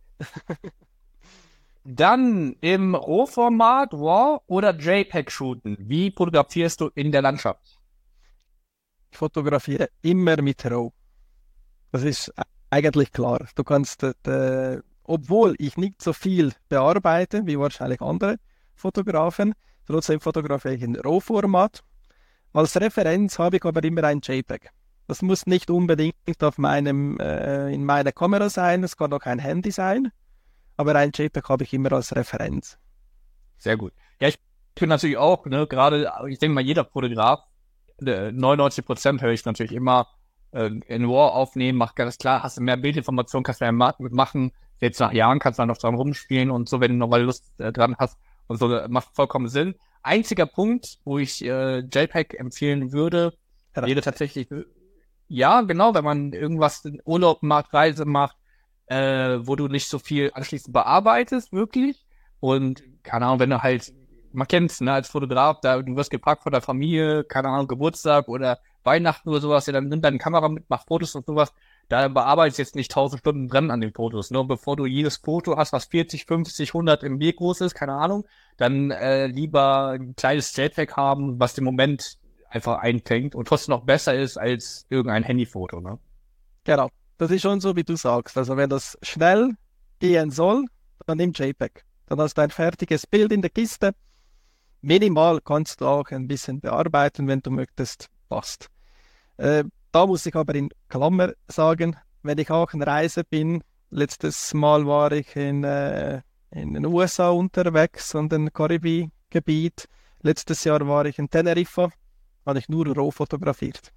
Dann im Rohformat RAW oder JPEG shooten. Wie fotografierst du in der Landschaft? Ich fotografiere immer mit RAW. Das ist eigentlich klar. Du kannst, obwohl ich nicht so viel bearbeite, wie wahrscheinlich andere Fotografen, trotzdem fotografiere ich in RAW-Format. Als Referenz habe ich aber immer ein JPEG. Das muss nicht unbedingt in meiner Kamera sein, es kann auch ein Handy sein, aber ein JPEG habe ich immer als Referenz. Sehr gut. Ja, ich bin natürlich auch, ne, gerade, ich denke mal, jeder Fotograf, 99% höre ich natürlich immer in RAW aufnehmen, macht ganz klar, hast du mehr Bildinformation, kannst du mehr machen, Jetzt nach Jahren kannst du dann noch dran rumspielen und so, wenn du nochmal Lust dran hast und so, macht vollkommen Sinn. Einziger Punkt, wo ich JPEG empfehlen würde, wäre tatsächlich, ja, genau, wenn man irgendwas in Urlaub macht, Reise macht, wo du nicht so viel anschließend bearbeitest, wirklich. Und, keine Ahnung, wenn du halt, man kennt's, ne, als Fotograf, du wirst gefragt von der Familie, keine Ahnung, Geburtstag oder Weihnachten oder sowas, ja, dann nimm deine Kamera mit, mach Fotos und sowas. Da bearbeitest du jetzt nicht 1000 Stunden dran an den Fotos, ne? Bevor du jedes Foto hast, was 40, 50, 100 MB groß ist, keine Ahnung, dann lieber ein kleines JPEG haben, was den Moment einfach einfängt und trotzdem noch besser ist als irgendein Handyfoto, ne? Genau, das ist schon so, wie du sagst. Also wenn das schnell gehen soll, dann nimm JPEG. Dann hast du ein fertiges Bild in der Kiste. Minimal kannst du auch ein bisschen bearbeiten, wenn du möchtest, passt. Da muss ich aber in Klammer sagen, wenn ich auch in Reise bin, letztes Mal war ich in den USA unterwegs, an den Karibikgebiet. Letztes Jahr war ich in Teneriffa, habe ich nur roh fotografiert.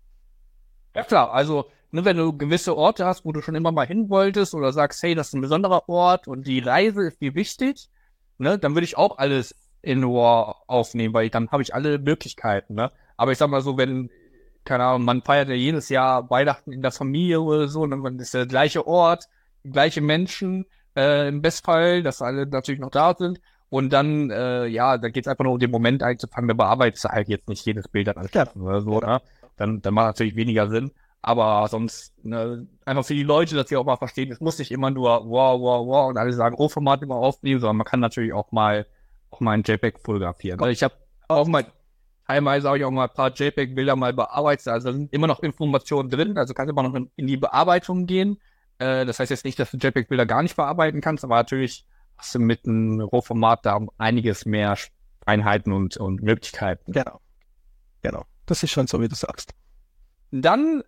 Ja klar, also ne, wenn du gewisse Orte hast, wo du schon immer mal hin wolltest oder sagst, hey, das ist ein besonderer Ort und die Reise ist dir wichtig, ne, dann würde ich auch alles in RAW aufnehmen, weil dann habe ich alle Möglichkeiten, ne? Aber ich sag mal so, wenn, keine Ahnung, man feiert ja jedes Jahr Weihnachten in der Familie oder so, und dann ist der gleiche Ort, die gleiche Menschen, im Bestfall, dass alle natürlich noch da sind. Und dann, ja, da geht's einfach nur um den Moment einzufangen, da bearbeitest du halt jetzt nicht jedes Bild dann als oder so, ne? Dann macht natürlich weniger Sinn. Aber sonst, ne, einfach für die Leute, dass sie auch mal verstehen, es muss nicht immer nur wow und alle sagen, Rohformat immer aufnehmen, sondern man kann natürlich auch mal ein JPEG fotografieren. Also ich habe auch mal, teilweise habe ich auch mal ein paar JPEG-Bilder mal bearbeitet, also sind immer noch Informationen drin, also kannst immer noch in die Bearbeitung gehen. Das heißt jetzt nicht, dass du JPEG-Bilder gar nicht bearbeiten kannst, aber natürlich hast du mit einem Rohformat da einiges mehr Einheiten und Möglichkeiten. Genau. Das ist schon so, wie du sagst. Dann,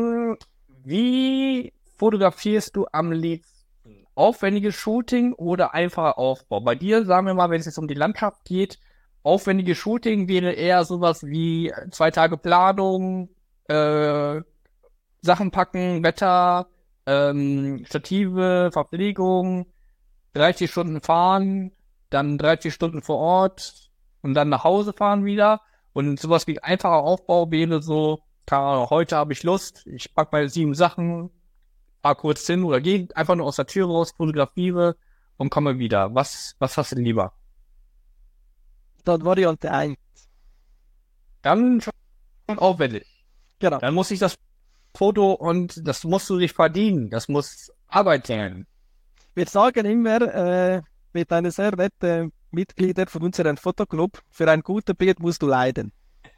wie fotografierst du am liebsten? Aufwendiges Shooting oder einfacher Aufbau? Bei dir, sagen wir mal, wenn es jetzt um die Landschaft geht, aufwendiges Shooting wäre eher sowas wie 2 Tage Planung, Sachen packen, Wetter, Stative, Verpflegung, 30 Stunden fahren, dann 30 Stunden vor Ort und dann nach Hause fahren wieder. Und sowas wie einfacher Aufbau wäre so, keine Ahnung, heute habe ich Lust, ich pack meine 7 Sachen, fahr kurz hin oder gehe einfach nur aus der Tür raus, fotografiere und komme wieder. Was hast du denn lieber? Dann Variante 1. Dann schon aufwendig. Genau. Dann muss ich das Foto und das musst du dich verdienen. Das muss Arbeit sein. Wir sagen immer mit einer sehr netten Mitglieder von unserem Fotoclub, für ein gutes Bild musst du leiden.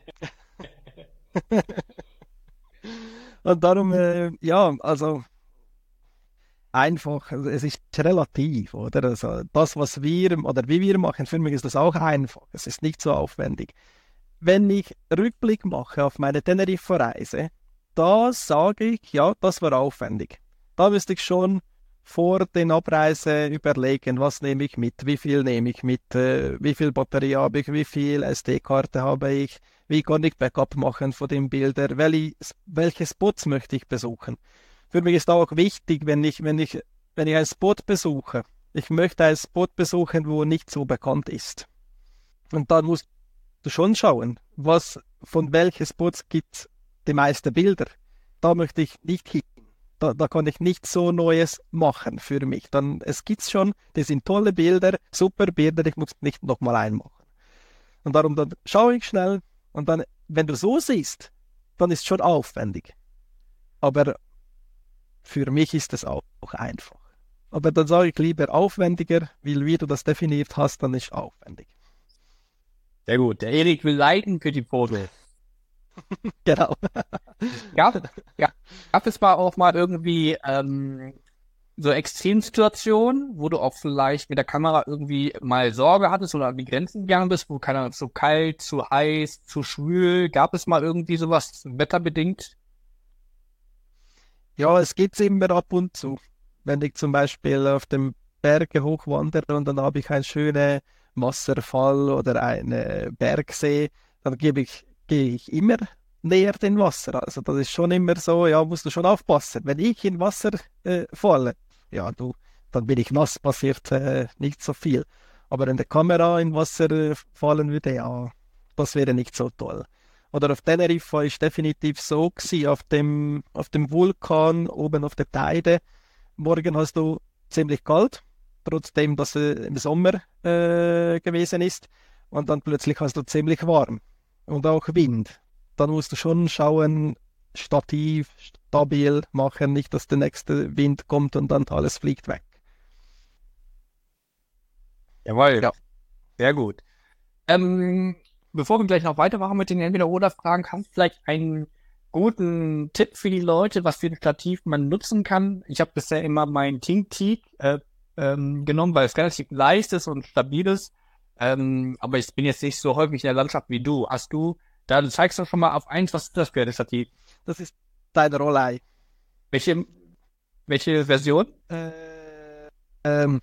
Und darum, ja, also einfach, also es ist relativ, oder? Also das, was wir oder wie wir machen, für mich ist das auch einfach. Es ist nicht so aufwendig. Wenn ich Rückblick mache auf meine Teneriffa-Reise, da sage ich, ja, das war aufwendig. Da müsste ich schon vor den Abreise überlegen, was nehme ich mit, wie viel nehme ich mit, wie viel Batterie habe ich, wie viel SD-Karte habe ich, wie kann ich Backup machen von den Bildern, welche Spots möchte ich besuchen. Für mich ist auch wichtig, wenn ich einen Spot besuche, ich möchte einen Spot besuchen, wo nicht so bekannt ist. Und dann musst du schon schauen, von welchen Spots gibt es die meisten Bilder. Da möchte ich nicht hin. Da kann ich nichts so Neues machen für mich. Es gibt schon, das sind tolle Bilder, super Bilder, ich muss nicht nochmal einmachen. Und darum dann schaue ich schnell und dann, wenn du so siehst, dann ist es schon aufwendig. Aber für mich ist es auch einfach. Aber dann sage ich lieber aufwendiger, weil wie du das definiert hast, dann ist es aufwendig. Sehr gut. Der Erik will leiden für die Fotos. Genau. Gab es mal auch mal irgendwie so Extremsituationen, wo du auch vielleicht mit der Kamera irgendwie mal Sorge hattest oder an die Grenzen gegangen bist, wo keine Ahnung, zu kalt, zu heiß, zu schwül? Gab es mal irgendwie sowas wetterbedingt? Ja, es gibt es immer ab und zu. Wenn ich zum Beispiel auf dem Berge hochwandere und dann habe ich einen schönen Wasserfall oder einen Bergsee, dann gehe ich immer näher dem Wasser. Also das ist schon immer so, ja, musst du schon aufpassen. Wenn ich in Wasser falle, ja, du dann bin ich nass, passiert nicht so viel. Aber wenn die Kamera in Wasser fallen würde, ja, das wäre nicht so toll. Oder auf Teneriffa war ich definitiv so gewesen, auf dem Vulkan, oben auf der Teide. Morgen hast du ziemlich kalt, trotzdem, dass es im Sommer gewesen ist. Und dann plötzlich hast du ziemlich warm und auch Wind. Dann musst du schon schauen, Stativ, stabil machen, nicht, dass der nächste Wind kommt und dann alles fliegt weg. Jawohl, Ja. sehr gut. Bevor wir gleich noch weitermachen mit den Entweder-Oder-Fragen, hast du vielleicht einen guten Tipp für die Leute, was für ein Stativ man nutzen kann? Ich habe bisher immer mein Teak genommen, weil es relativ leicht ist und stabil ist. Aber ich bin jetzt nicht so häufig in der Landschaft wie du. Du zeigst doch schon mal auf eins, was ist das für ein Stativ? Das ist dein Rollei. Welche Version? Ähm,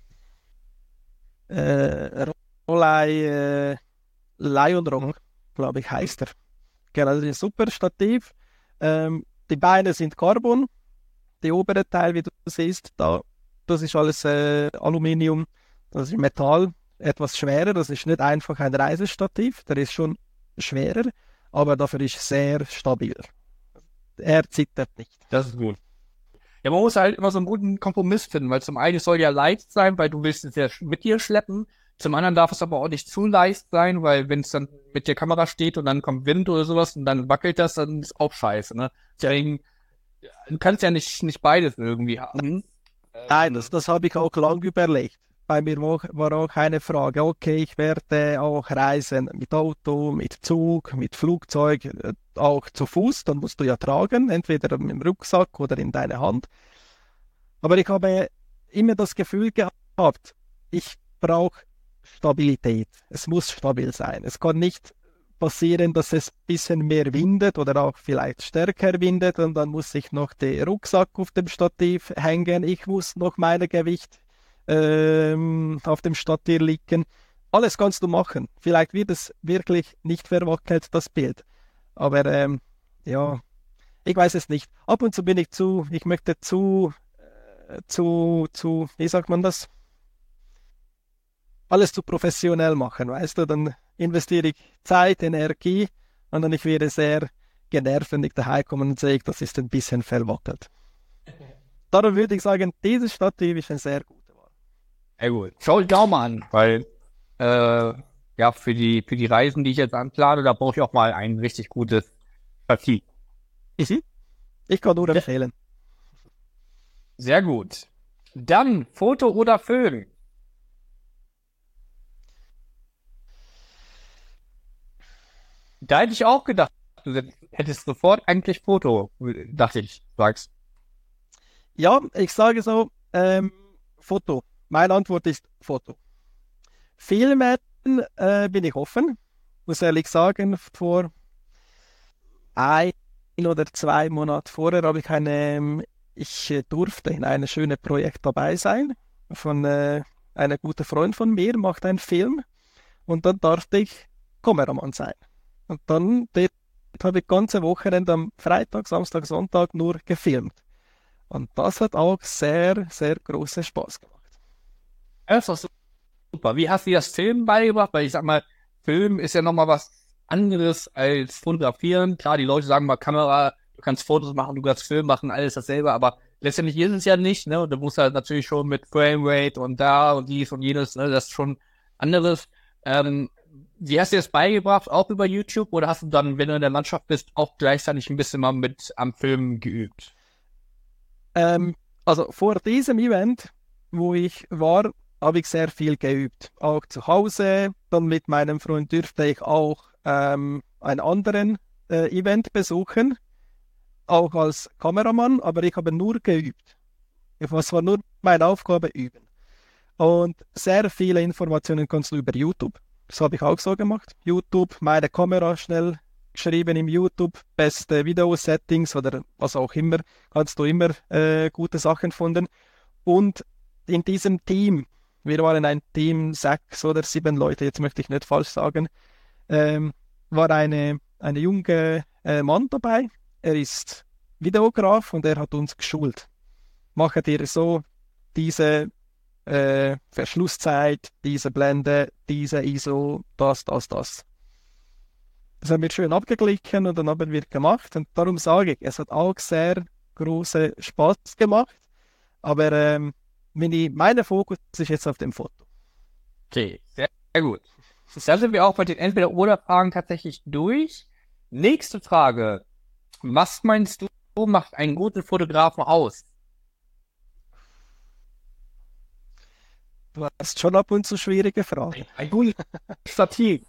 Rollei Lion Rock, glaube ich, heißt er. Genau, das ist ein super Stativ. Die Beine sind Carbon. Der obere Teil, wie du siehst, das ist alles Aluminium. Das ist Metall, etwas schwerer. Das ist nicht einfach ein Reisestativ. Der ist schon schwerer, aber dafür ist sehr stabil. Er zittert nicht. Das ist gut. Ja, man muss halt immer so einen guten Kompromiss finden, weil zum einen es soll ja leicht sein, weil du willst es ja mit dir schleppen. Zum anderen darf es aber auch nicht zu leicht sein, weil wenn es dann mit der Kamera steht und dann kommt Wind oder sowas und dann wackelt das, dann ist auch scheiße, ne? Deswegen, du kannst ja nicht beides irgendwie haben. Nein, das habe ich auch lang überlegt. Bei mir war auch eine Frage, okay, ich werde auch reisen mit Auto, mit Zug, mit Flugzeug, auch zu Fuß, dann musst du ja tragen, entweder im Rucksack oder in deine Hand. Aber ich habe immer das Gefühl gehabt, ich brauche Stabilität. Es muss stabil sein. Es kann nicht passieren, dass es ein bisschen mehr windet oder auch vielleicht stärker windet und dann muss ich noch den Rucksack auf dem Stativ hängen. Ich muss noch mein Gewicht auf dem Stativ liegen. Alles kannst du machen. Vielleicht wird es wirklich nicht verwackelt, das Bild. Aber ja, ich weiß es nicht. Ab und zu bin ich möchte wie sagt man das? Alles zu professionell machen, weißt du? Dann investiere ich Zeit, Energie und dann ich werde sehr genervt, wenn ich daheim komme und sehe, das ist ein bisschen verwackelt. Darum würde ich sagen, dieses Stativ ist ein sehr guter Wahl. Sehr gut. Schau ich auch mal an, weil ja, für die Reisen, die ich jetzt anplane, da brauche ich auch mal ein richtig gutes Stativ. Ich kann nur empfehlen. Sehr gut. Dann Foto oder Film? Da hätte ich auch gedacht, du hättest sofort eigentlich Foto, dachte ich, sagst. Ja, ich sage so, Foto. Meine Antwort ist Foto. Filmen bin ich offen. Muss ehrlich sagen, vor 1 oder 2 Monaten vorher habe ich durfte in einem schönen Projekt dabei sein. Von einer guten Freund von mir macht einen Film und dann durfte ich Kameramann sein. Und dann dort habe ich ganze Wochenende am Freitag, Samstag, Sonntag nur gefilmt. Und das hat auch sehr, sehr großen Spaß gemacht. Das ist doch super. Wie hast du dir das Filmen beigebracht? Weil ich sag mal, Film ist ja nochmal was anderes als Fotografieren. Klar, die Leute sagen mal Kamera, du kannst Fotos machen, du kannst Film machen, alles dasselbe, aber letztendlich ist es ja nicht, ne? Und du musst halt natürlich schon mit Framerate und da und dies und jenes, ne? Das ist schon anderes. Wie hast du dir das beigebracht? Auch über YouTube? Oder hast du dann, wenn du in der Landschaft bist, auch gleichzeitig ein bisschen mal mit am Film geübt? Also vor diesem Event, wo ich war, habe ich sehr viel geübt. Auch zu Hause. Dann mit meinem Freund dürfte ich auch einen anderen Event besuchen. Auch als Kameramann, aber ich habe nur geübt. Es war nur meine Aufgabe, üben. Und sehr viele Informationen kannst du über YouTube. Das habe ich auch so gemacht. YouTube, meine Kamera schnell geschrieben im YouTube, beste Video-Settings oder was auch immer, kannst du immer gute Sachen finden. Und in diesem Team, wir waren ein Team, 6 oder 7 Leute, jetzt möchte ich nicht falsch sagen, war eine junge Mann dabei. Er ist Videograf und er hat uns geschult. Macht ihr so diese Verschlusszeit, diese Blende, diese ISO, das. Das haben wir schön abgeglichen und dann haben wir gemacht. Und darum sage ich, es hat auch sehr großen Spaß gemacht. Aber mein Fokus ist jetzt auf dem Foto. Okay, sehr, sehr gut. Da sind wir auch bei den Entweder-Oder-Fragen tatsächlich durch. Nächste Frage. Was meinst du, macht einen guten Fotografen aus? Du hast schon ab und zu schwierige Fragen. Ein gutes Stativ.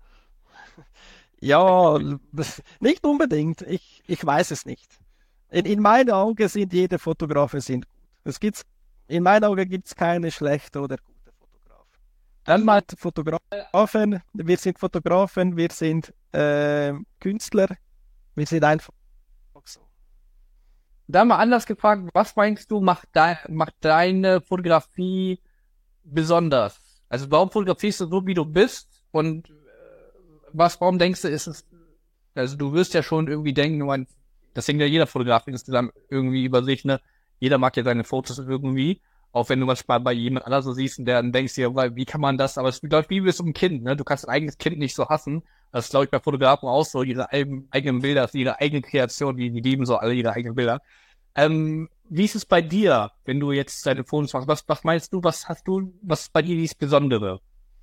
Ja, nicht unbedingt. Ich weiß es nicht. In meinen Augen sind jede Fotografen sind gut. In meinen Augen gibt es keine schlechte oder gute Fotografen. Dann mal Wir sind Fotografen, wir sind Künstler, wir sind einfach so. Dann mal anders gefragt, was meinst du, macht deine Fotografie besonders? Also warum fotografierst du so, wie du bist? Und warum denkst du, ist es, also du wirst ja schon irgendwie denken, das denkt ja jeder Fotograf insgesamt irgendwie über sich, ne? Jeder mag ja seine Fotos irgendwie, auch wenn du manchmal bei jemand anders so siehst und dann denkst du dir, wie kann man das, aber es läuft wie mit so einem Kind, ne? Du kannst dein eigenes Kind nicht so hassen. Das ist, glaube ich, bei Fotografen auch so, ihre eigenen Bilder, ihre eigene Kreation, die lieben so alle ihre eigenen Bilder. Wie ist es bei dir, wenn du jetzt deine Fotos machst? Was meinst du, was ist bei dir dieses Besondere?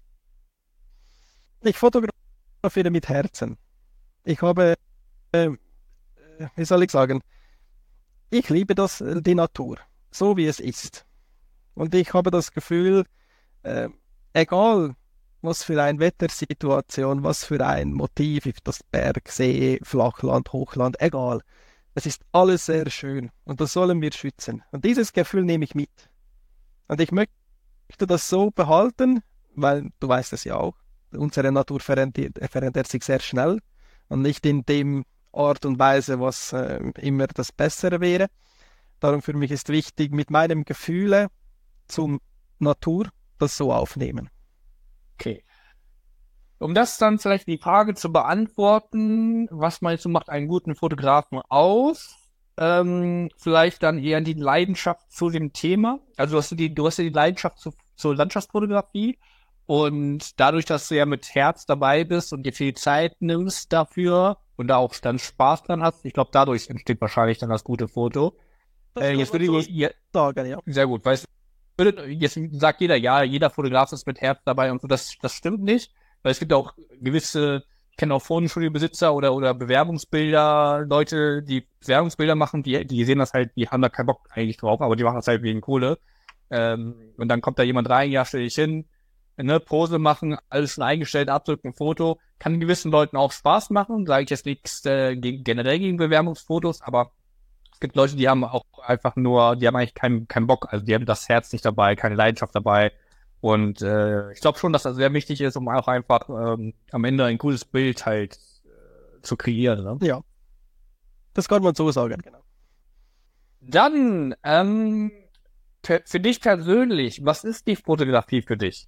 Ich fotografiere mit Herzen. Ich habe, wie soll ich sagen, ich liebe die Natur, so wie es ist. Und ich habe das Gefühl, egal was für eine Wettersituation, was für ein Motiv, ob das Berg, See, Flachland, Hochland, egal. Es ist alles sehr schön und das sollen wir schützen. Und dieses Gefühl nehme ich mit. Und ich möchte das so behalten, weil du weißt es ja auch, unsere Natur verändert sich sehr schnell und nicht in dem Art und Weise, was immer das Bessere wäre. Darum für mich ist wichtig, mit meinem Gefühl zum Natur das so aufnehmen. Okay. Um das dann vielleicht die Frage zu beantworten, was meinst du, macht einen guten Fotografen aus? Vielleicht dann eher die Leidenschaft zu dem Thema. Also du hast ja die Leidenschaft zur Landschaftsfotografie und dadurch, dass du ja mit Herz dabei bist und dir viel Zeit nimmst dafür und da auch dann Spaß dran hast, ich glaube, dadurch entsteht wahrscheinlich dann das gute Foto. Jetzt würde ich sagen, ja. Sehr gut, weißt du, jetzt sagt jeder Fotograf ist mit Herz dabei und so, das stimmt nicht. Weil es gibt auch gewisse, ich kenne auch Fotostudiobesitzer oder Bewerbungsbilder, Leute, die Bewerbungsbilder machen, die sehen das halt, die haben da keinen Bock eigentlich drauf, aber die machen das halt wegen Kohle. Und dann kommt da jemand rein, ja, stell dich hin, ne, Pose machen, alles schon eingestellt, abdrücken, Foto. Kann gewissen Leuten auch Spaß machen, sage ich jetzt nichts generell gegen Bewerbungsfotos, aber es gibt Leute, die haben auch einfach nur, die haben eigentlich keinen Bock, also die haben das Herz nicht dabei, keine Leidenschaft dabei. Und ich glaube schon, dass das sehr wichtig ist, um auch einfach am Ende ein cooles Bild halt zu kreieren. Ne? Ja, das kann man so sagen, genau. Dann, für dich persönlich, was ist die Fotografie für dich?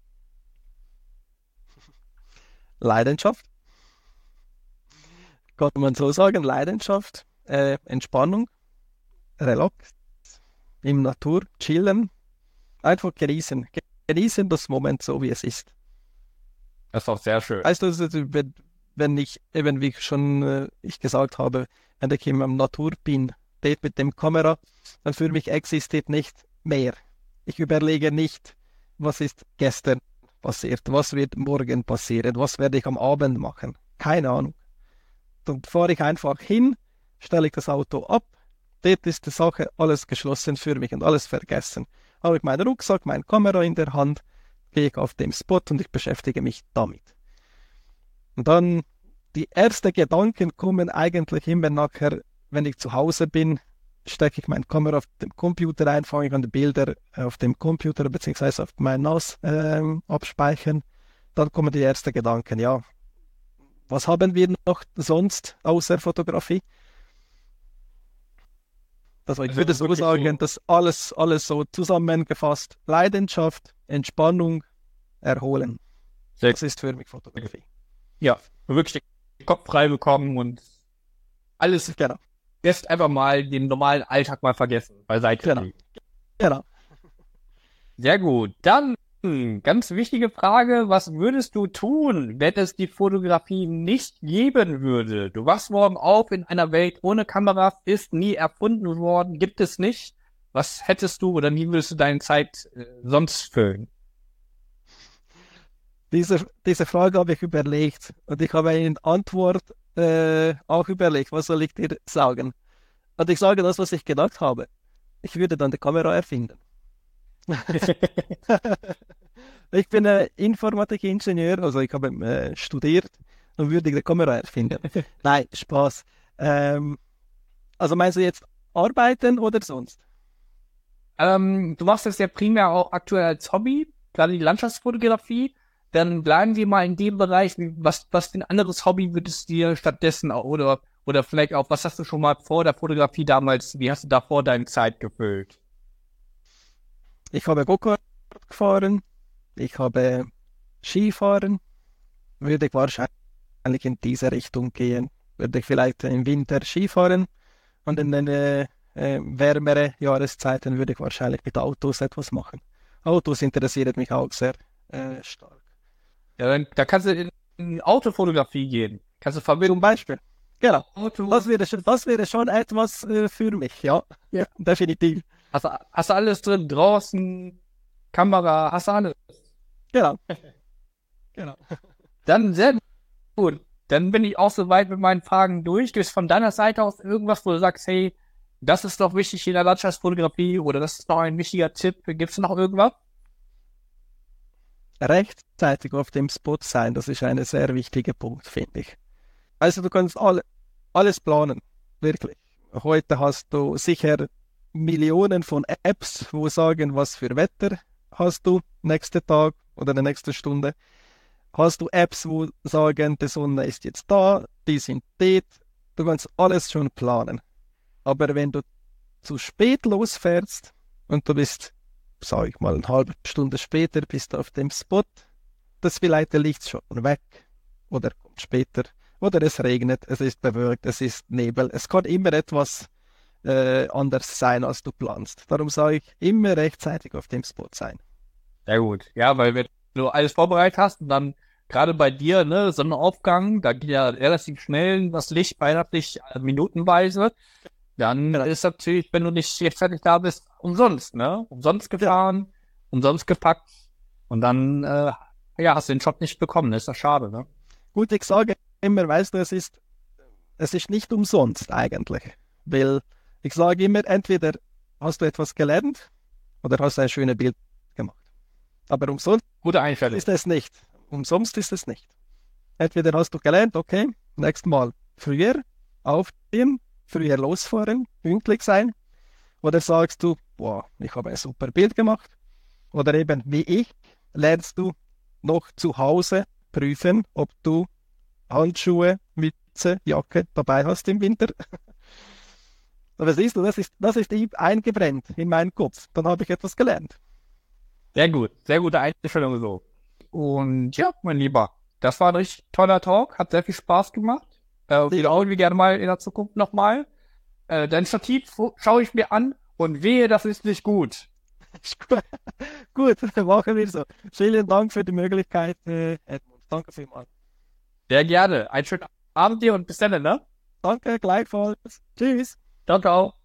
Leidenschaft. Kann man so sagen, Leidenschaft, Entspannung, Relax, in Natur, chillen, einfach genießen. Genießen das Moment so, wie es ist. Das ist auch sehr schön. Weißt du, wenn ich, eben wie ich gesagt habe, wenn ich in der Natur bin, dort mit dem Kamera, dann für mich existiert nicht mehr. Ich überlege nicht, was ist gestern passiert, was wird morgen passieren, was werde ich am Abend machen. Keine Ahnung. Dann fahre ich einfach hin, stelle ich das Auto ab, dort ist die Sache alles geschlossen für mich und alles vergessen. Habe ich meinen Rucksack, meine Kamera in der Hand, gehe ich auf den Spot und ich beschäftige mich damit. Und dann die ersten Gedanken kommen eigentlich immer nachher, wenn ich zu Hause bin, stecke ich meine Kamera auf dem Computer ein, fange ich an die Bilder auf dem Computer bzw. auf mein NAS abspeichern. Dann kommen die ersten Gedanken, ja, was haben wir noch sonst außer Fotografie? Also ich würde so sagen, dass alles so zusammengefasst, Leidenschaft, Entspannung, Erholen. Das ist für mich Fotografie. Ja, wirklich den Kopf frei bekommen und alles genau. Jetzt einfach mal den normalen Alltag mal vergessen, beiseite. Genau. Sehr gut. Dann ganz wichtige Frage, was würdest du tun, wenn es die Fotografie nicht geben würde? Du wachst morgen auf in einer Welt ohne Kameras, ist nie erfunden worden, gibt es nicht. Was hättest du oder wie würdest du deine Zeit sonst füllen? Diese Frage habe ich überlegt und ich habe eine Antwort auch überlegt. Was soll ich dir sagen? Und ich sage das, was ich gedacht habe. Ich würde dann die Kamera erfinden. Ich bin Informatikingenieur, also ich habe studiert und würde die Kamera erfinden. Nein, Spaß. Also meinst du jetzt arbeiten oder sonst? Du machst das ja primär auch aktuell als Hobby, gerade die Landschaftsfotografie. Dann bleiben wir mal in dem Bereich. Was für ein anderes Hobby würdest du dir stattdessen oder vielleicht auch, was hast du schon mal vor der Fotografie damals, wie hast du davor deine Zeit gefüllt? Ich habe Go-Kart gefahren, ich habe Skifahren, würde ich wahrscheinlich in diese Richtung gehen. Würde ich vielleicht im Winter Skifahren und in den wärmere Jahreszeiten würde ich wahrscheinlich mit Autos etwas machen. Autos interessieren mich auch sehr stark. Ja, da kannst du in Autofotografie gehen. Kannst du Zum verbinden. Beispiel. Genau. Auto. Das wäre schon etwas für mich, ja. Ja. Definitiv. Hast du alles drin? Draußen, Kamera, hast du alles? Genau. Genau. Dann sehr gut. Dann bin ich auch soweit mit meinen Fragen durch. Gibt es von deiner Seite aus irgendwas, wo du sagst, hey, das ist doch wichtig in der Landschaftsfotografie oder das ist noch ein wichtiger Tipp? Gibt es noch irgendwas? Rechtzeitig auf dem Spot sein, das ist ein sehr wichtiger Punkt, finde ich. Also du kannst alles planen, wirklich. Heute hast du sicher Millionen von Apps, wo sagen, was für Wetter hast du nächsten Tag oder der nächste Stunde. Hast du Apps, wo sagen, die Sonne ist jetzt da, die sind dort. Du kannst alles schon planen. Aber wenn du zu spät losfährst und du bist, sag ich mal, eine halbe Stunde später bist du auf dem Spot, das vielleicht der Licht schon weg oder kommt später oder es regnet, es ist bewölkt, es ist Nebel. Es kann immer etwas anders sein, als du planst. Darum sage ich, immer rechtzeitig auf dem Spot sein. Sehr gut. Ja, weil wenn du alles vorbereitet hast und dann gerade bei dir, ne, Sonnenaufgang, da geht ja relativ schnell das Licht, weihnachtlich minutenweise, dann Genau. ist natürlich, wenn du nicht rechtzeitig da bist, umsonst, ne? Umsonst gefahren, umsonst gepackt und dann, ja, hast du den Job nicht bekommen. Das ist ja schade, ne? Gut, ich sage immer, weißt du, es ist nicht umsonst eigentlich, weil ich sage immer, entweder hast du etwas gelernt oder hast ein schönes Bild gemacht. Aber umsonst Gute Einstellung. ist es nicht. Umsonst ist es nicht. Entweder hast du gelernt, okay, nächstes Mal früher aufstehen, früher losfahren, pünktlich sein, oder sagst du, boah, ich habe ein super Bild gemacht, oder eben wie ich, lernst du noch zu Hause prüfen, ob du Handschuhe, Mütze, Jacke dabei hast im Winter. Aber siehst du, das ist eingebrennt in meinen Kopf. Dann habe ich etwas gelernt. Sehr gut. Sehr gute Einstellung so. Und ja, mein Lieber, das war ein richtig toller Talk. Hat sehr viel Spaß gemacht. Wiederholen wir gerne mal in der Zukunft nochmal. Dein Stativ schaue ich mir an und wehe, das ist nicht gut. Gut, machen wir so. Vielen Dank für die Möglichkeit, Edmund. Danke vielmals. Sehr gerne. Einen schönen Abend dir und bis dann, ne? Danke, gleichfalls. Tschüss. Ciao, ciao.